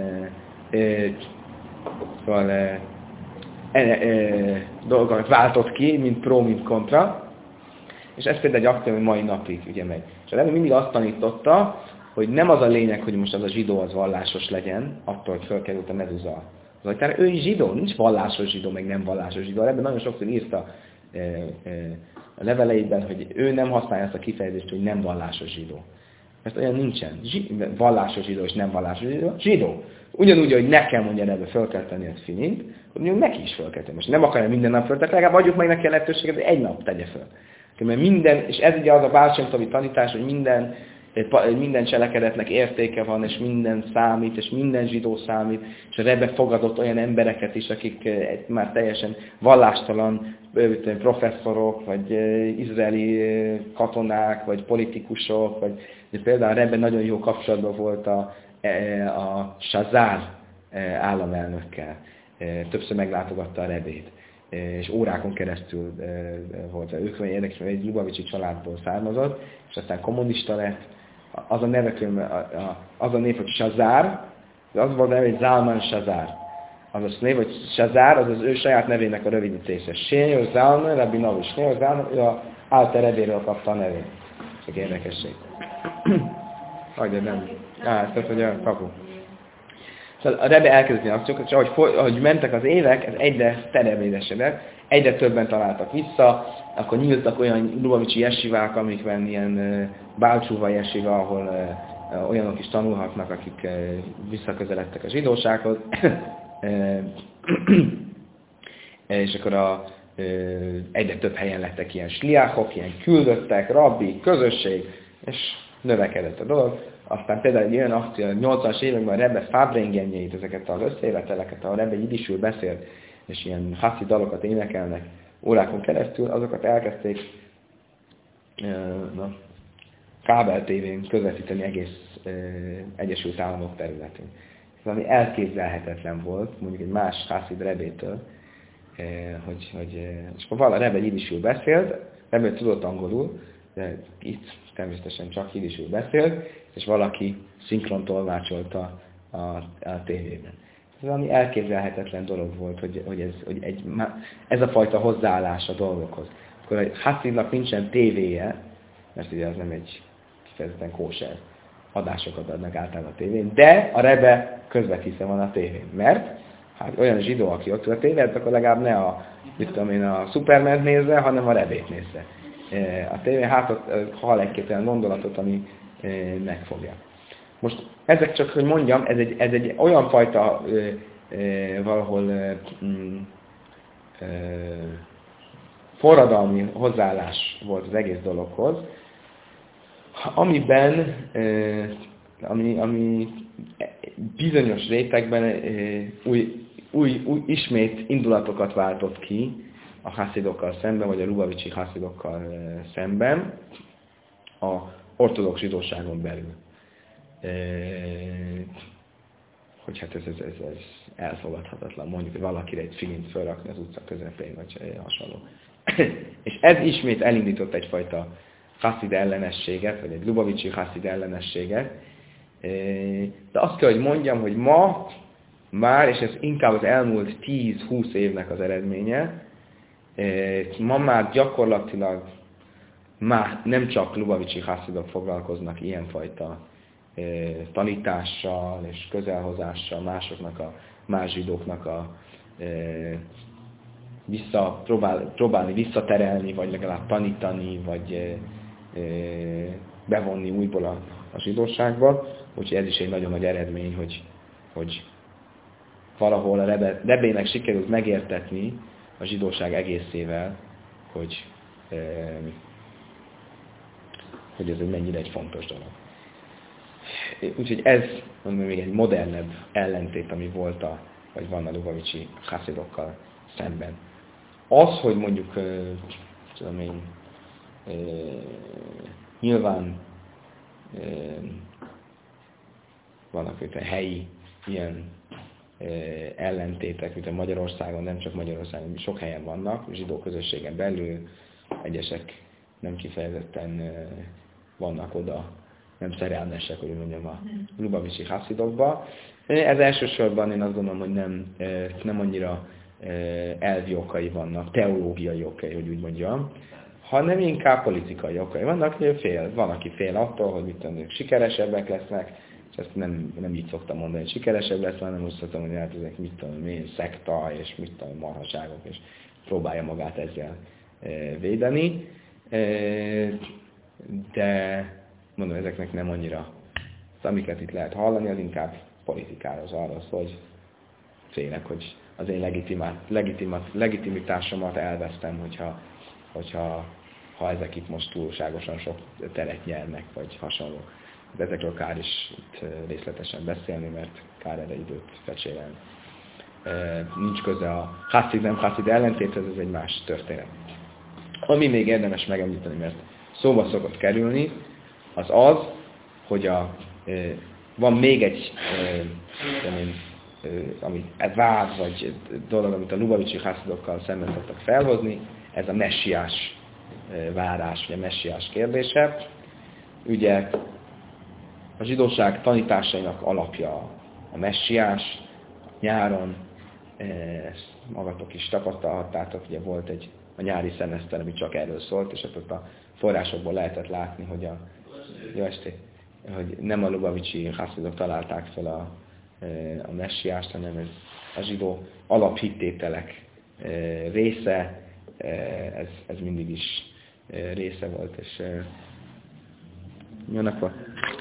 Speaker 1: dolgokat váltott ki, mint pro, mint kontra, és ez például egy akció, ami mai napig ugye megy. És a mindig azt tanította, hogy nem az a lényeg, hogy most az a zsidó az vallásos legyen, attól, hogy fölkerült a mezuzah. Tehát ő is zsidó, nincs vallásos zsidó, meg nem vallásos zsidó. Ebben nagyon sokszor írta a leveleiben, hogy ő nem használja ezt a kifejezést, hogy nem vallásos zsidó. Ezt olyan nincsen. Vallásos zsidó és nem vallásos zsidó. Zsidó. Ugyanúgy, hogy nekem mondja ebbe föl kell tenni a finint, hogy mondjuk neki is föl kell tenni. Most nem akarja minden nap föltenni, legalább adjuk meg neki a lehetőséget, hogy egy nap tegye föl. Mert minden, és ez ugye az a Baál Sem Tovi tanítás, hogy minden cselekedetnek értéke van, és minden számít, és minden zsidó számít, és a Rebbe fogadott olyan embereket is, akik már teljesen vallástalan professzorok, vagy izraeli katonák, vagy politikusok, vagy például a Rebbe nagyon jó kapcsolatban volt a Shazar államelnökkel. Többször meglátogatta a Rebét, és órákon keresztül volt. Ők érdekes, mert egy Lubavicsi családból származott, és aztán kommunista lett. Az a név, hogy Shazar, az volt a neve, hogy Zalman Shazar. Az a név, hogy Shazar, az az ő saját nevének a rövidítése. Sényor Zalman, Rabbi Navi. Sényor Zalman, ő az Alter Rebéről kapta a nevét. Csak érdekesség. Hagyja, nem. Ez az, hogy a kapu. Szóval a Rebbe elkezdeni akciókat, és ahogy mentek az évek, ez egyre terjedésesedett, egyre többen találtak vissza, akkor nyíltak olyan Lubavicsi jesivák, amikben ilyen Bálcsúva jesiva, ahol olyanok is tanulhatnak, akik visszaközeledtek a zsidósághoz. És akkor egyre több helyen lettek ilyen sliákok, ilyen küldöttek, rabbi, közösség, és növekedett a dolog. Aztán például egy olyan akció, 80-as években a Rebbe Fabrengenjeit, ezeket az összejöveteleket, ahol a Rebbe jiddisül beszélt, és ilyen haszi dalokat énekelnek órákon keresztül, azokat elkezdték kábel tévén közvetíteni egész Egyesült Államok területén. Ez ami elképzelhetetlen volt, mondjuk egy más Hasid Rebétől, és akkor a Rebbe jiddisül beszélt, Rebbe tudott angolul, de itt természetesen csak jiddisül beszélt, és valaki szinkron tolmácsolta a tévében. Ez valami elképzelhetetlen dolog volt, hogy ez a fajta hozzáállás a dolgokhoz. Akkor a Hasidnak nincsen tévéje, mert ugye az nem egy kifejezetten kóser, adásokat adnak általában a tévén, de a Rebbe közvetítve van a tévén. Mert hát olyan zsidó, aki ott a tévét, akkor legalább ne a Superman nézze, hanem a Rebét nézze. A tévé ott hall egy-két olyan gondolatot, ami megfogja. Most ezek csak, hogy mondjam, ez egy olyan fajta valahol forradalmi hozzáállás volt az egész dologhoz, amiben, ami bizonyos rétegben új ismét indulatokat váltott ki a hászidokkal szemben, vagy a lubavicsi hászidokkal szemben a ortodox zsidóságon belül. Hogy hát ez elfogadhatatlan, mondjuk, hogy valakire egy filint felrakni az utca közepén, vagy hasonló. És ez ismét elindított egyfajta haszid ellenességet, vagy egy lubavicsi haszid ellenességet. De azt kell, hogy mondjam, hogy ma már, és ez inkább az elmúlt 10-20 évnek az eredménye, ma már gyakorlatilag már nem csak lubavicsi haszidok foglalkoznak ilyenfajta tanítással és közelhozással más zsidóknak próbálni visszaterelni, vagy legalább tanítani, vagy bevonni újból a zsidóságba. Úgyhogy ez is egy nagyon nagy eredmény, hogy valahol a Rebének sikerült megértetni a zsidóság egészével, hogy ez mennyire egy fontos dolog. Úgyhogy ez mondom, még egy modernebb ellentét, ami volt vagy van a lubavicsi hászidokkal szemben. Az, hogy mondjuk nyilván vannak itt helyi ilyen ellentétek, mint a Magyarországon, nem csak Magyarországon, sok helyen vannak, zsidó közösségen belül, egyesek nem kifejezetten vannak oda, nem szerelmesek, hogy mondjam, a lubavicsi haszidokba. Ez elsősorban én azt gondolom, hogy nem annyira elvi okai vannak, teológiai okai, hogy úgy mondjam, hanem inkább politikai okai vannak, hogy van, aki fél attól, hogy mit tudom, sikeresebbek lesznek, és ezt nem így szoktam mondani, hogy sikeresebb lesz, hanem úgy szoktam mondani, hogy hát ezek mit tudom, milyen szekta, és mit tudom, marhaságok, és próbálja magát ezzel védeni. De mondom, ezeknek nem annyira, az amiket itt lehet hallani, az inkább politikára, az arra szól, hogy félek, hogy az én legitimitásomat elvesztem, hogyha ezek itt most túlságosan sok teret nyernek, vagy hasonló. Ezekről kár is itt részletesen beszélni, mert kár erre időt fecsérelni. Nincs köze a haszid-nem haszid ellentéthez, ez egy más történet. Ami még érdemes megemlíteni, mert szóba szokott kerülni, az, hogy van még egy vád, vagy dolog, amit a lubavicsi hászidokkal szemben szoktak felhozni, ez a messiás várás, vagy a messiás kérdése. Ugye a zsidóság tanításainak alapja a messiás. Nyáron, ezt magatok is tapasztalhattátok, ugye volt a nyári szemeszter, ami csak erről szólt, és ott a forrásokból lehetett látni, hogy nem a lubavicsi haszidok találták fel a messiást, hanem ez a zsidó alaphittételek része, ez mindig is része volt, és jönnek